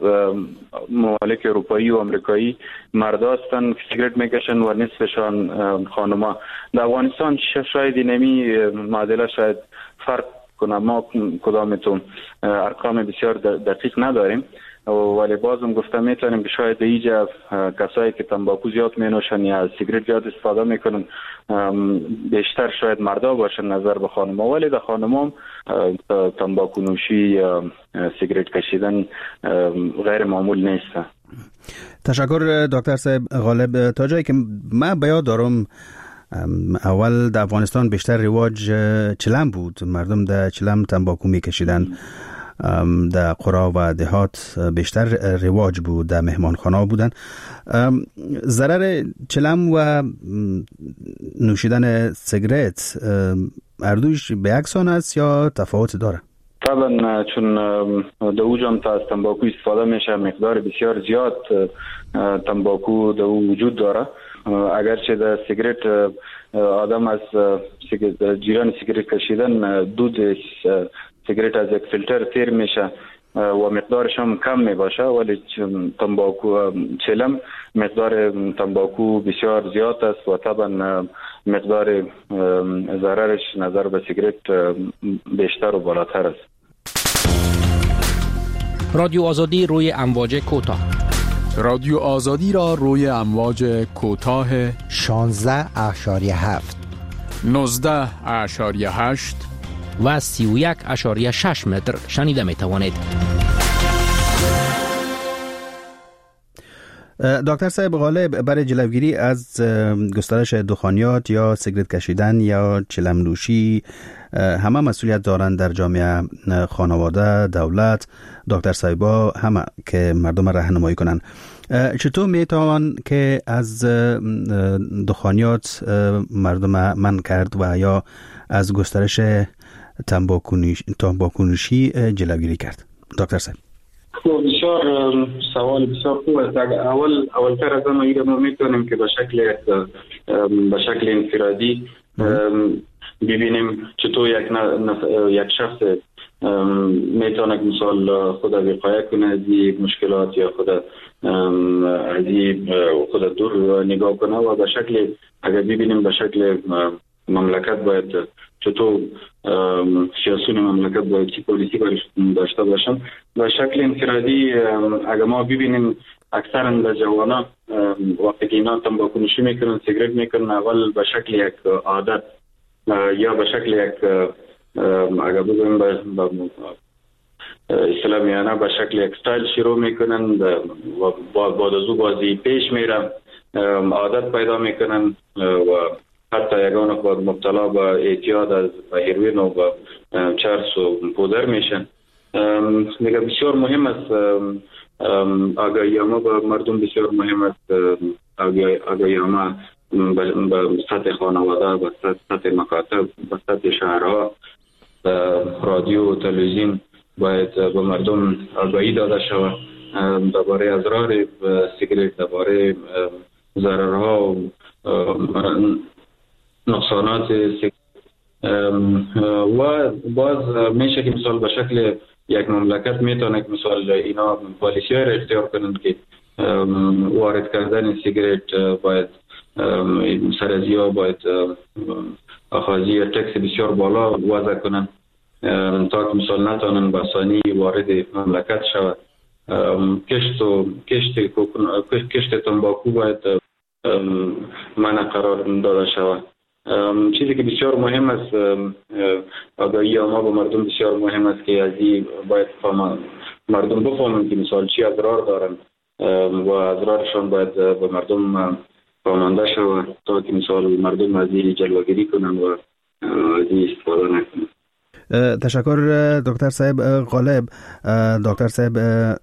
S7: ممالک اروپایی و امریکایی مردا هستند که سیگرت میکشن و نصفشان خانما. در افغانستان شاید اینمی معادله شاید فرق کنه، ما کدامتون ارقام بسیار دقیق نداریم، ولی بازم گفتم میتونیم که شاید اینجا کسایی که تنباکو زیاد مینوشن یا از سیگرت زیاد استفاده میکنن بیشتر شاید مردا باشن نظر به خانما، ولی در خانما تنباکو نوشی یا سیگرت کشیدن غیر معمول نیست.
S6: تشکر دکتر صاحب غالب. تا جایی که من بیاد دارم اول در افغانستان بیشتر رواج چلم بود، مردم در چلم تنباکو میکشیدن، در قرا و دهات بیشتر رواج بود، در مهمانخانه بودن. ضرر چلم و نوشیدن سیگرت اردوش به یکسان است یا تفاوت داره؟
S7: طبعا چون در او جام تا از تنباکو استفاده میشه مقدار بسیار زیاد تنباکو در او وجود داره. اگرچه در سیگرت آدم از جریان سیگرت کشیدن دود سیگرت از یک فیلتر تیر میشه و مقدارش هم کم می باشه، ولی تنباکو چلم مقدار تنباکو بسیار زیاد است و طبعا مقدار ضررش نظر به سیگرت بیشتر و بالاتر است.
S8: رادیو آزادی روی امواج کوتاه.
S3: رادیو آزادی را روی امواج کوتاه
S19: 16.7
S3: 19.8
S8: و 31.6 متر شنیده می توانید.
S6: دکتر صاحب غالب، برای جلوگیری از گسترش دخانیات یا سیگرت کشیدن یا چلم نوشی همه مسئولیت دارند در جامعه، خانواده، دولت، دکتر صاحبا، همه که مردم راهنمایی کنند. چطور میتوان که از دخانیات مردم منع کرد و یا از گسترش تنباکو نوشی جلوگیری کرد؟ دکتر صاحب
S7: بسیار سوال بسیار خوب است. اولتر از آن ما میتونیم که به شکل انفرادی ببینیم چطور یک شخص میتونه که مثال خود وقایه کنه از این مشکلات یا خود دور نگاه کنه و به شکل اگر ببینیم به شکل مملکت باید چطور سیاسون مملکت باید چی پالیسی داشته باشن. به شکل انفرادی اگر ما ببینیم اکثرا در جوانا وقتی که اینا تنباکو نوشی میکنن، سیگرت میکنن، اول به شکل یک عادت یا به شکل یک اگر بگویم اسلامیانه به شکل یک استایل شروع میکنن و بعد از او بازی پیش میرن، عادت پیدا میکنن و حتی یگان خود مبتلا به اعتیاد از هیروئین و به چرس و پودر میشن. میگه بسیار مهم است آگاهی ما به مردم، بسیار مهم است آگاهی ما به سطح خانواده، به سطح مکاتب، به سطح شهرها، رادیو و تلویزیون باید به مردم آگاهی داده شود درباره اضرار سیگارت، درباره ضررها و نقصانات سیگارت. و باز میشه که مثال به شکل یک مملکت میتونه که مثال اینا پالیسی های را اختیار کنند که وارد کردن سیگارت باید سرازی ها باید اخاذی تکس بسیار بالا وضع کنند تا که مثال نتانند به آسانی وارد مملکت شود. کشت تنباکو باید منع قرار داده شود. چیزی که بسیار مهم است آگاهی ما به مردم بسیار مهم است که از این باید مردم بفهمند که مثال چی اضرار دارند و اضرارشان باید به مردم فهمانده شود تا که مثال مردم از این جلوگیری کنند و از این استفاده نکنند.
S6: تشکر دکتر صاحب غالب. دکتر صاحب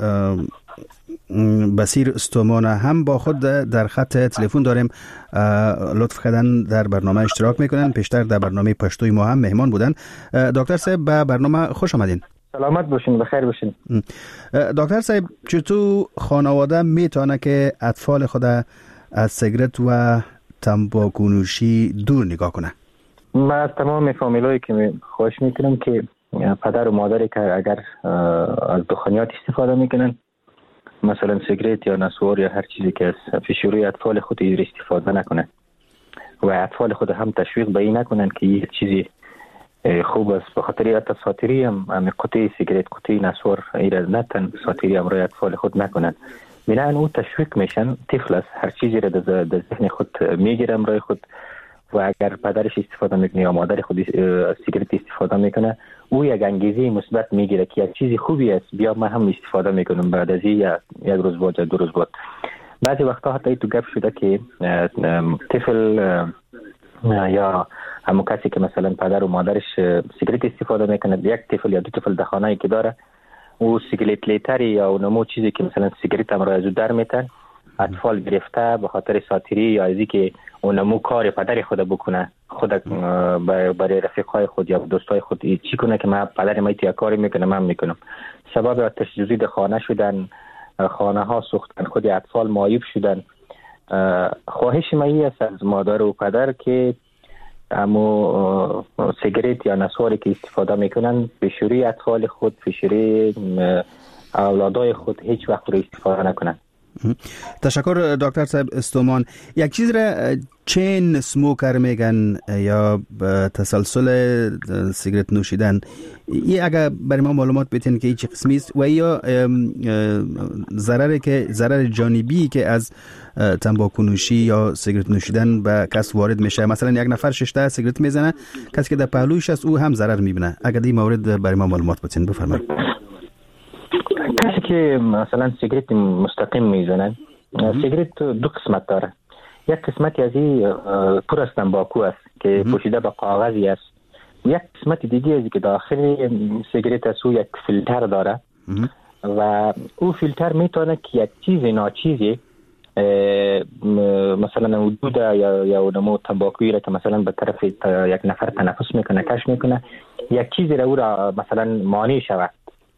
S6: بصیر استومان هم با خود در خط تلفن داریم. لطف کردن در برنامه اشتراک میکنن، پیشتر در برنامه پشتوی ما هم مهمان بودن. دکتر صاحب به برنامه خوش آمدین.
S11: سلامت باشین، بخیر باشین.
S6: دکتر صاحب چطور خانواده میتونه که اطفال خود از سیگارت و تنباکو نوشی دور نگاه کنه؟
S11: من از تمام فامیلایی که خواهش میکنم که پدر و مادری که اگر از دخانیات استفاده میکنن، مثلا سیگارت یا نسوار یا هر چیزی که از فشوری اطفال خود استفاده نکنن و اطفال خود هم تشویق به این نکنن که یه چیزی خوب است. به خاطر ساتیری هم قطعه سیگارت، قطعه نسوار ایره نتن ساتیری هم روی اطفال خود نکنن. بنابراین او تشویق میشن، طفل است، هر چیزی را در ذهن خود میگیرم روی خود و اگر پدرش استفاده میکنه یا مادر خود سیگارت استفاده میکنه، او یک انگیزه مثبت میگیره که یک چیزی خوبی است، بیا من هم استفاده میکنم بعد از یک روز بعد یا 2 روز بعد. بعضی وقتا حتی تو گپ شده که طفل یا همون کسی که مثلا پدر و مادرش سیگارت استفاده میکنه، یک طفل یا 2 طفل در خانه‌ای که داره، او سیگارت لیتری یا اونمو چیزی که مثلا سیگارت هم را از در میتن، اطفال گرفته به خاطر ساتیری یا ازی که اونمو کار پدر خود بکنه، خود برای رفیقای خود یا دوستای خود چی کنه که من پدر ما یک کاری میکنه من میکنم، سبب آتش سوزی در خانه شدن، خانه ها سوختن، خود اطفال معیوب شدن. خواهش من است از مادر و پدر که امو سیگارت یا نسواری که استفاده میکنن بشوری اطفال خود، بشوری اولادای خود هیچ وقت رو استفاده نکنن.
S6: تشکر دکتر صاحب استومان. یک چیز را چین سموکر میگن یا تسلسل سیگارت نوشیدن، این اگر برای ما معلومات بدین که چه قسمی است و یا ضرر جانبی که از تنباکو نوشی یا سیگارت نوشیدن به کس وارد میشه؟ مثلا یک نفر 6 تا سیگارت میزنه، کسی که در پهلویش است او هم ضرر میبینه. اگر این مورد برای ما معلومات بدین بفرمایید.
S11: کسی که مثلا سیگارت مستقیم میزنن، سیگارت 2 قسمت داره. یک قسمتی از این پر از تنباکو است که پوشیده به کاغذی است. یک قسمت دیگه از که داخل سیگارت است، یک فیلتر داره و او فیلتر میتونه که یک چیز ناچیزی مثلا دود یا اونمو تنباکویی را که مثلا به طرف یک نفر تنفس میکنه، کش میکنه، یک چیزی را او را مثلا مانع شود.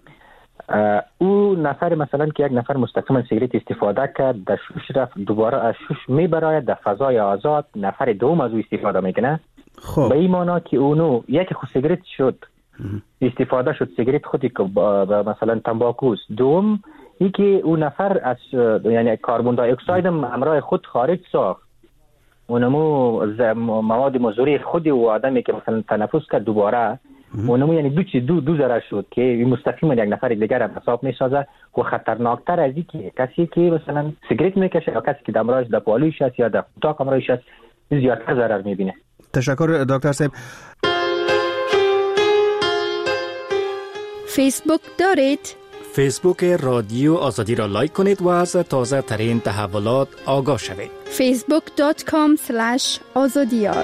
S11: او نفر مثلا که یک نفر مستقیما سیگارت استفاده کرد، در شوش رفت، دوباره از شوش میبراید در فضای آزاد، نفر دوم از او استفاده میکنه. به این معنا که اونو یک خود سیگارت شد، استفاده شد سیگارت خودی که مثلا تنباکوست، دوم ای که اون نفر از یعنی کربن دی اکساید همراه خود خارج ساخت، اونمو مواد مضر خودی و آدمی که مثلا تنفس کرد دوباره اونمو یعنی دو ضرر شد که مستقیما یک نفر دیگر هم حساب میسازه و خطرناکتر از این که کسی که مثلا سیگارت میکشه یا کسی که دمراش در پالوش است یا در اتاق امرایش است زیادتر ضرر میبینه.
S6: تشکر دکتر صاحب.
S12: فیسبوک دارید؟
S18: فیسبوک رادیو آزادی را لایک کنید و از تازه ترین تحولات آگاه شوید.
S12: facebook.com/azadiyar.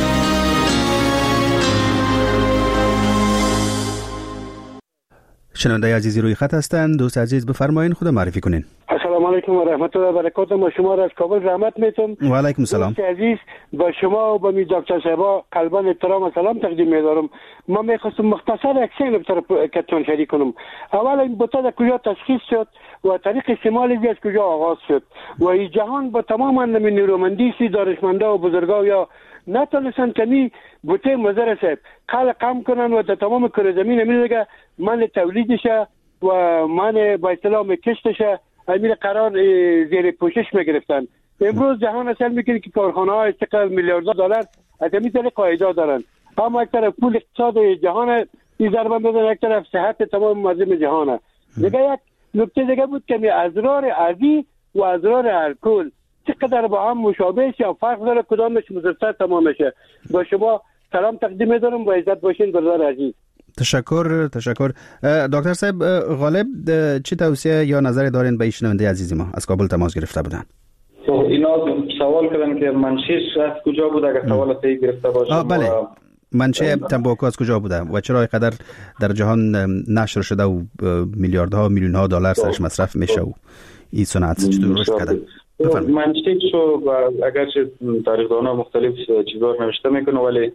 S6: شنونده عزیزی روی خط هستند. دوست عزیز بفرمایید، خود معرفی کنین.
S13: السلام علیکم و رحمت الله و برکاته. ما شما را از کابل رحمت میتم.
S6: و علیکم السلام.
S13: دوست عزیز، با شما و با می دکتر صاحبا قلبا احترام و سلام تقدیم می‌دارم. ما می‌خواستم مختصر یک سه نکته کتون شریک کنم. اولا این بوته از کجا تشخیص شد و طریق استعمال از کجا آغاز شد و این جهان با تمام نیرومندی دانشمندا و بزرگا یا نتونستن کمی بوته مزرعه صاحب کم کنن و در تمام کره زمین میگه من تولیدشه و من با اصطلاح کشتشه امیر قرار زیر پوشش میگرفتن. امروز جهان اصل میکنه که کارخانه ها استقلال میلیاردها دلار از این طریق قاعده دارن. اما یک طرف پول اقتصاد جهان این ضربه میزنه، یک طرف صحت تمام مردم جهانه. دیگه یک نکته دیگه بود که ازرار عضی و ازرار الکل چقدر با هم مشابه یا فرق داره، کدامش مضر تمام میشه. با شما سلام تقدیم می‌دارم، با عزت باشین برادر عزیز.
S6: تشکر. دکتر صاحب غالب چه توصیه یا نظری دارین به شنونده عزیز ما از کابل تماس گرفته بودن؟
S14: اینا سوال کردن که منشأش از کجا بود، اگر سوال صحیح گرفته باشه.
S6: بله، منشأ تنباکو از کجا بوده و چرا اینقدر در جهان نشر شده و میلیاردها میلیون‌ها دلار سرش مصرف میشه و این صنعت چطور رشد کرده؟
S14: منشأش و اگرچه تاریخ‌دان‌ها مختلف چیزا نوشته میکنه، ولی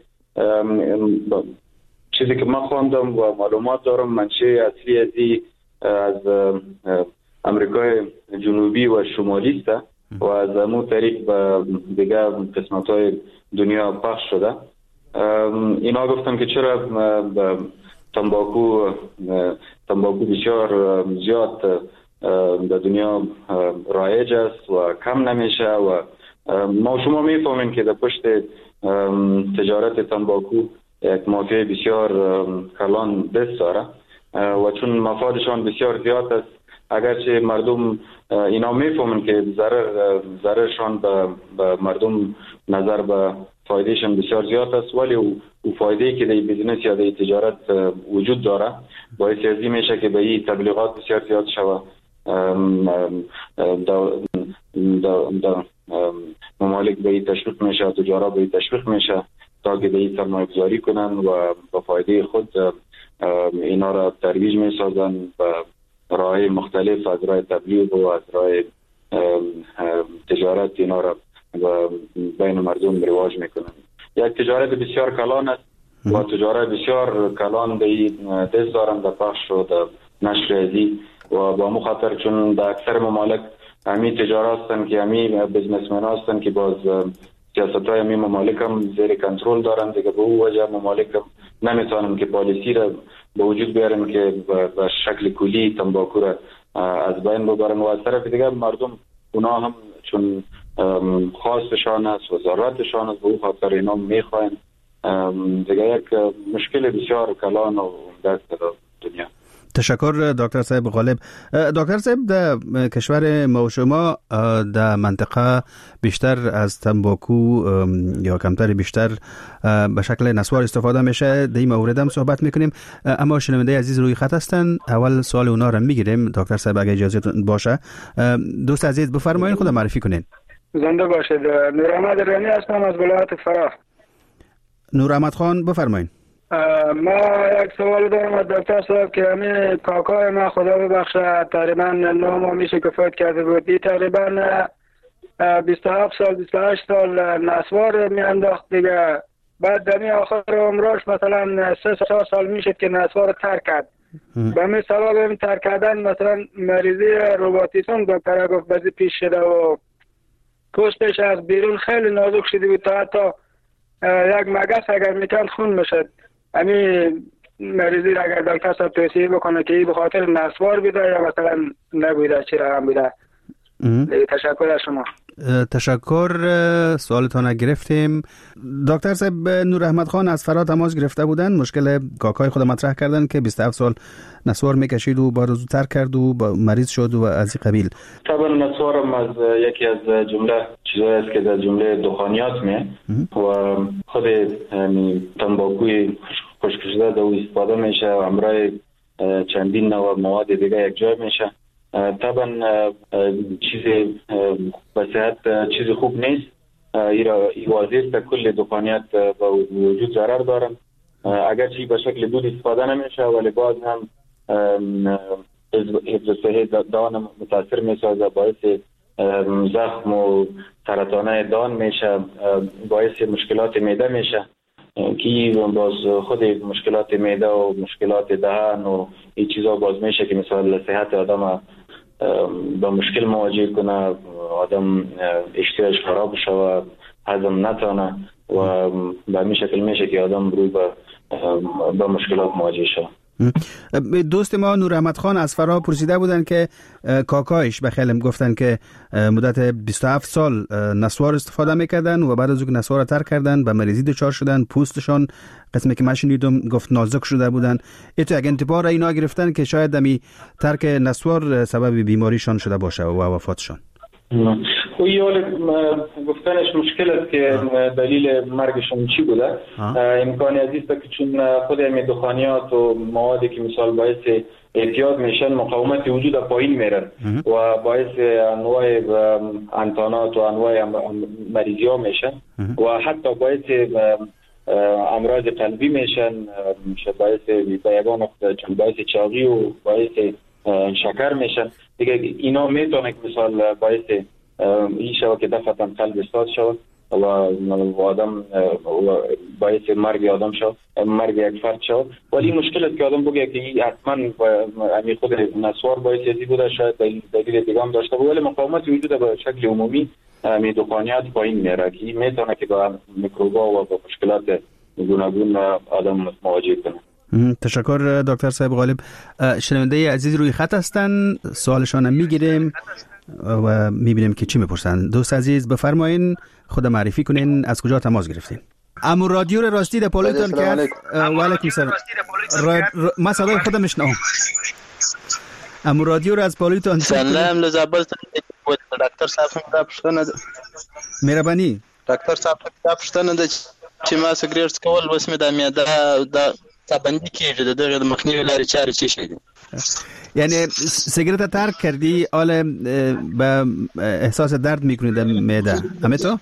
S14: چیزی که من خواندم و معلومات دارم منشأ اصلی از امریکای جنوبی و شمالی است و از همون طریق به دیگه قسمت‌های دنیا پخش شده. اینا گفتن که چرا تنباکو بسیار زیاد در دنیا رایج است و کم نمیشه و ما شما میفهمین که در پشت تجارت تنباکو یک مافیا بسیار کلان دست داره و چون مفادشان بسیار زیاد است، اگرچه مردم اینا میفهمن که ضررشان به مردم نظر به فایدهشان بسیار زیاد است، ولی او فایده‌ای که در بیزنس یا در تجارت وجود داره باعث ازی میشه که به این تبلیغات بسیار زیاد شوه. ممالک به این تشویق میشه، تجارا به این تشویق میشه تا که به این سرمایه گذاری کنن و با فایده خود اینا را ترویج میسازن و راه مختلف از راه تبلیغ و از راه تجارت اینا را بین مردم رواج میکنن. یک تجارت بسیار کلان است و تجارت بسیار کلان دست دارن در پخش و در نشر ازی و با مخاطر چون در اکثر ممالک همی تجارت هستن که همی بزنسمن هستن که باز سیاست های همی ممالک هم زیر کنترل دارن دیگه. به او وجه ممالک هم نمیتونن که پالیسی را به وجود بیارن که به شکل کلی تنباکو را از بین ببرن و از طرف دیگه مردم اونا هم چون خواستشان است و ضرورتشان است به او خاطر اینا میخواین دیگه. یک مشکل بسیار کلان و دست در دنیا.
S6: تشکر دکتر صاحب غالب. دکتر صاحب در کشور ما و شما در منطقه بیشتر از تنباکو یا کمتر بیشتر به شکل نسوار استفاده میشه، در این مورد هم صحبت میکنیم. اما شنونده عزیز روی خط هستن، اول سوال اونا رو میگیریم. دکتر صاحب اگه اجازه باشه دوست عزیز بفرمایید، خود معرفی کنین.
S15: زنده باشید. نوراحمد رانی هستم از ولایت فراه.
S6: نوراحمد خان بفرمایید.
S15: ما یک سوال دارم از دکتر صاحب که همین کاکای ما خدا ببخشه تقریبا 9 ماه میشه که فوت کرده بود. تقریبا 27 سال 28 سال نسوار میانداخت دیگه. بعد دمی آخر عمرش مثلا 3 سال میشه که نسوار ترک کرد. به همین سبب این ترک کردن مثلا مریضی روماتیسم دکتر گفت بعضی پیش شده و پوستش از بیرون خیلی نازک شده بود تا حتی یک مگس اگر میکند خون میشد. همین مریضی را اگر دکتر صاحب توصیه بکنه که این به خاطر نسوار بیده یا مثلا نبوده چی رقم بیده. تشکر از شما.
S6: تشکر. سوالتان گرفتیم. دکتر صاحب نوراحمد خان از فرا تماس گرفته بودن، مشکل کاکای خود مطرح کردن که 27 سال نسوار میکشید و بعد از ترک کرد و مریض شد و از این قبیل.
S14: طبعا نسوار هم از یکی از جمله چیزایی است که در جمله دخانیات میه و خود تنباکوی خشک شده در استفاده میشه و همراه چندین نوع مواد دیگه یک جای میشه. طبعا چیز به صحت چیز خوب نیست. این واضح است کل دکانیات با وجود ضرر دارن، اگرچه به شکل دود استفاده نمیشه ولی باز هم حفظ صحی دان متاثر میسازه، باعث زخم و سرطانه دان میشه، باعث مشکلات معده میشه که باز خود مشکلات معده و مشکلات دهان و این چیزا باز میشه که مثلا صحت آدم با مشکل مواجه کنه، آدم اشتهاش خراب شوه، هضم نتونه و به این شکل میشه که آدم روی با مشکلات مواجه شوه.
S6: دوست ما نور احمد خان از فرا پرسیده بودن که کاکایش به خیلی گفتن که مدت 27 سال نسوار استفاده میکردن و بعد از اون نسوار رو ترک کردن به مریضی دچار شدن، پوستشان قسمی که من شنیدم گفت نازک شده بودن. ایتو اگه انتباه را اینا گرفتن که شاید دمی ترک نسوار سبب بیماریشان شده باشه و وفاتشان.
S14: و یه گفتنش مشکل است که دلیل مرگشون چی بوده. امکانی عزیز که چون خود همین دخانیات و موادی که مثال باعث اعتیاد میشن مقاومت وجود پایین میرن و باعث انواع انتانات و انواع مریضی ها میشن و حتی باعث امراض قلبی میشن، باعث بیابان باعث چاقی و باعث شکر میشن دیگه. اینا میتونه که مثال باعث این شود که دفعتا قلب استاد شود و آدم باعث مرگ آدم شود، مرگ یک فرد شود. ولی مشکل است که آدم بگه که این حتما امی خود نسوار باعث ازی بوده، شاید دلیل دیگه هم داشته بود، ولی مقاومت وجود به شکل عمومی می دخانیات پایین میره که میتونه که با میکروبا و با مشکلات گوناگون آدم مواجه کنه.
S6: تشکر دکتر صاحب غالب. شنونده عزیز روی خط هستن، سوالشان هم میگیریم و میبینیم که چی میپرسن. دوست عزیز بفرمایین، خود معرفی کنین، از کجا تماس گرفتین؟ امو رادیو رو راستی در پالوتون کرد. و علیکم سلام. ما صدای خودم میشنوم. امو رادیو رو از پالوتون
S5: سلام لزابل دکتر صاحب پښتنه
S6: مهرباني
S5: دکتر صاحب پښتنه د چې ما سګریټ کول بس مې د میاده د تابندی کیږي د مخنیوي لارې چارې چی شي.
S6: یعنی سیگارت ترک کردی حالا به احساس درد میکنی در معده، همه تو؟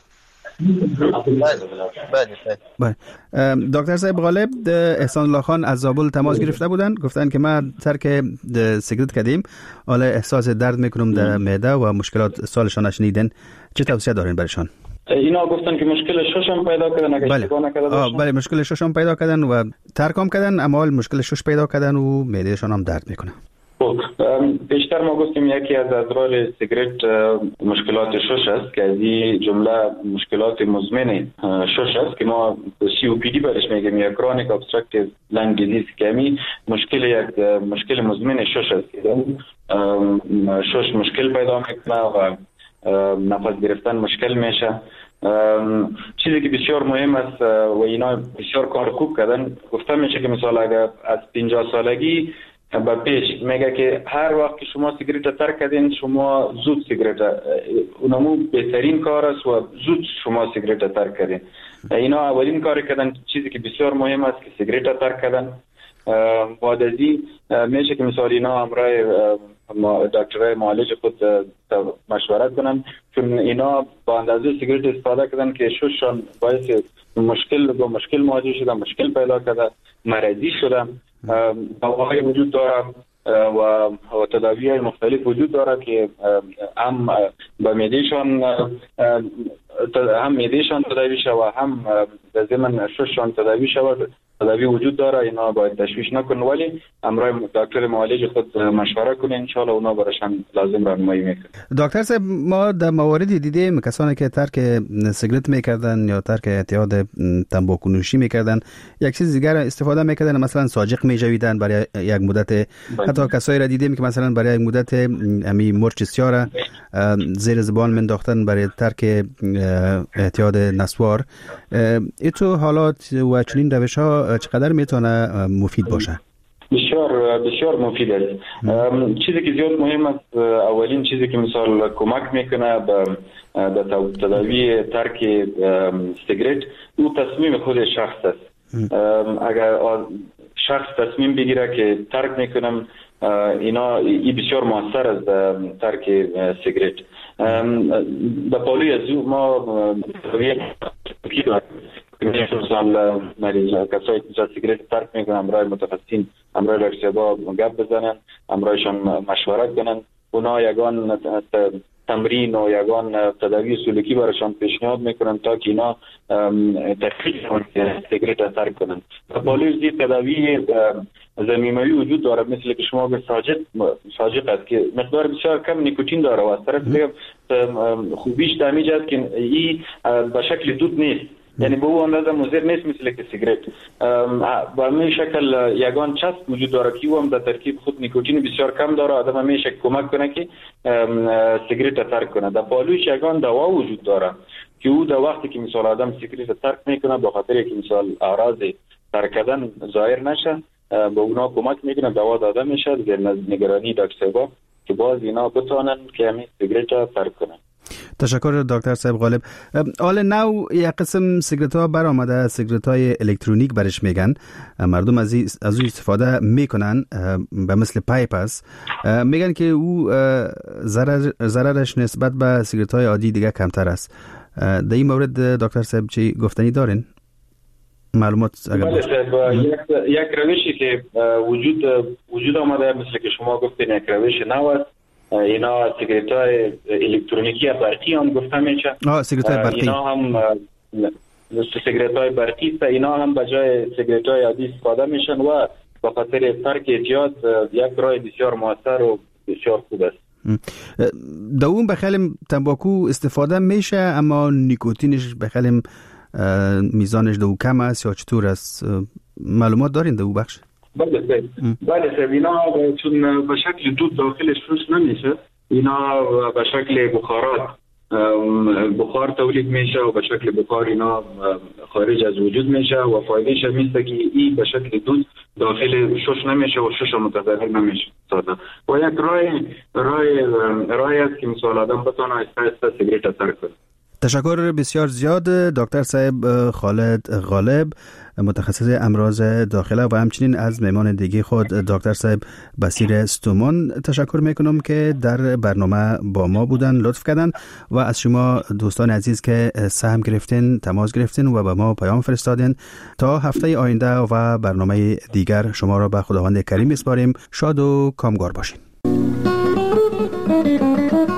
S5: بله.
S6: دکتر صاحب غالب احسان الله خان از زابل تماس گرفته بودن، گفتن که ما ترک سیگارت کردیم حالا احساس درد میکنم در معده و مشکلات سالشان شنیدن، چه توصیه دارین برشان؟
S14: اینا گفتن که مشکل ششم پیدا کردن، اگه اشتباه نکرده باشم.
S6: بله مشکل ششم پیدا کردن و ترکم کردن، اما مشکل شش پیدا کردن و معدهشان هم درد میکنه.
S14: بیشتر ما گفتیم یکی از اضرار سیگارت مشکلات شش است که از این جمله مشکلات مزمن شش است که ما COPD برش میگیم یا کرونیک ابستراکتیو لنگ دیزیز که همین مشکل مزمن شش است که شش مشکل پیدا میکنه و نفس گرفتن مشکل میشه. چیزی که بسیار مهم است و اینا بسیار کار خوب کردن، گفته میشه که مثلا اگر از 50 سالگی به پیش میگه که هر وقت که شما سیگارت ترک کردین شما زود سیگارت اونمو بهترین کار است و زود شما سیگارت ترک کردین. اینا اولین کار کردن، چیزی که بسیار مهم است که سیگارت ترک کردن. بعد از این میشه که مثلا اینا همراه دکترای معالج خود مشورت کنن، چون اینا با اندازه سیگارت استفاده کردن که شششان باعث مشکل مواجه شدن، مشکل پیدا کرده، مرضی شدن. دواهای وجود داره و تداوی‌های مختلف وجود داره که هم به معدهشان تداوی شود و هم به ضمن شششان تداوی شود. تداوی وجود داره، اینا باید تشویش نکنن ولی همراه دکتر معالج خود مشوره کنن، ان شاء الله اونا براشون لازم راهنمایی میکنه.
S6: دکتر صاحب ما در مواردی دیدیم کسانی که ترک سیگارت میکردن یا ترک اعتیاد تنباکو نوشی میکردن یک چیز دیگر استفاده میکردن، مثلا ساجق میجویدن برای یک مدت. حتی کسایی را دیدیم که مثلا برای یک مدت امی مرچ سیاه زیر زبان منداختن برای ترک اعتیاد نسوار. ایتو حالات و چنین روش ها چقدر میتونه مفید باشه؟
S14: بسیار مفید است. چیزی که زیاد مهم است، اولین چیزی که مثال کمک میکنه به تداوی ترک سیگارت او تصمیم خود شخص است. اگر شخص تصمیم بگیره که ترک میکنم، اینا بسیار موثر از ترک سیگرت. به پالوی از او ما مثلا مریض کسایی که سیگرت ترک میکنن امرای متخصصین، امرای لکسیبا گپ بزنن، امرایشان مشورت کنن، اونا یگان تمرین و یگان تداوی سلوکی برایشان پیشنهاد میکنن تا که اینا تفکیک کنن سیگرت ترک کنن. پالوی زیر تداوی ضمیموی وجود داره، مثل که شما به ساجق است که مقدار بسیار کم نیکوتین داره و از طرف دیگه خوبیش دمیج است که این به شکل دود نیست، یعنی به اون اندازه مضر نیست مثل که سیگرت. به همین شکل یگان چسب وجود داره که او هم در ترکیب خود نیکوتین بسیار کم داره، آدم همیشه کمک کنه که سیگرت ترک کنه. در پالویش یگان دوا وجود داره که او در وقتی که مثال آدم سیگرت ترک میکنه به خاطر که مثال اعراض ترک کردن ظاهر نشه، به اونا کمک میکنه، دوا داده میشه زیر نگرانی دکتر که باز اینا بتونن که همین سیگرت ترک کنن.
S6: تشکر دکتر صاحب غالب. حال نو یک قسم سیگرت ها برآمده، سیگرت های الکترونیک برش میگن، مردم از او استفاده میکنن، به مثل پایپ است. میگن که او ضررش نسبت به سیگرت های عادی دیگه کمتر است. در این مورد دکتر صاحب چی گفتنی دارین؟ معلومات اگر
S14: بله صاحب، یک روشی که وجود آمده مثل که شما گفتین، یک روش نو است. اینا سیگرت های الکترونیکی برقی هم گفته میشه.
S6: سیگرت های برقی
S14: اینا هم سیگرت های برقی است. اینا هم به جای سیگرت های عادی استفاده میشن و به خاطر ترک اعتیاد یک راه بسیار موثر و بسیار خوب است.
S6: دوم بخیلی تنباکو استفاده میشه اما نیکوتینش بخیلی میزانش دو کم است یا چطور است؟ معلومات دارین دو بخش؟
S14: بله اینا چون به شکل دود داخلش فروش نمیشه، اینا به شکل بخارات بخار تولید میشه و به شکل بخار اینا خارج از وجود میشه و فایدهش میشه که این به شکل دود داخل شش نمیشه و شش متضرر نمیشه ساده. و یک راه است که مثال آدم بتونه آهسته سیگرت ترک کنه.
S6: تشکر بسیار زیاد دکتر صاحب خالد غالب، متخصص امراض داخله و همچنین از مهمان دیگه خود دکتر صاحب بصیر استومان تشکر میکنم که در برنامه با ما بودن، لطف کردن و از شما دوستان عزیز که سهم گرفتین، تماس گرفتین و به ما پیام فرستادین. تا هفته آینده و برنامه دیگر شما را به خداوند کریم میسپاریم. شاد و کامگار باشین.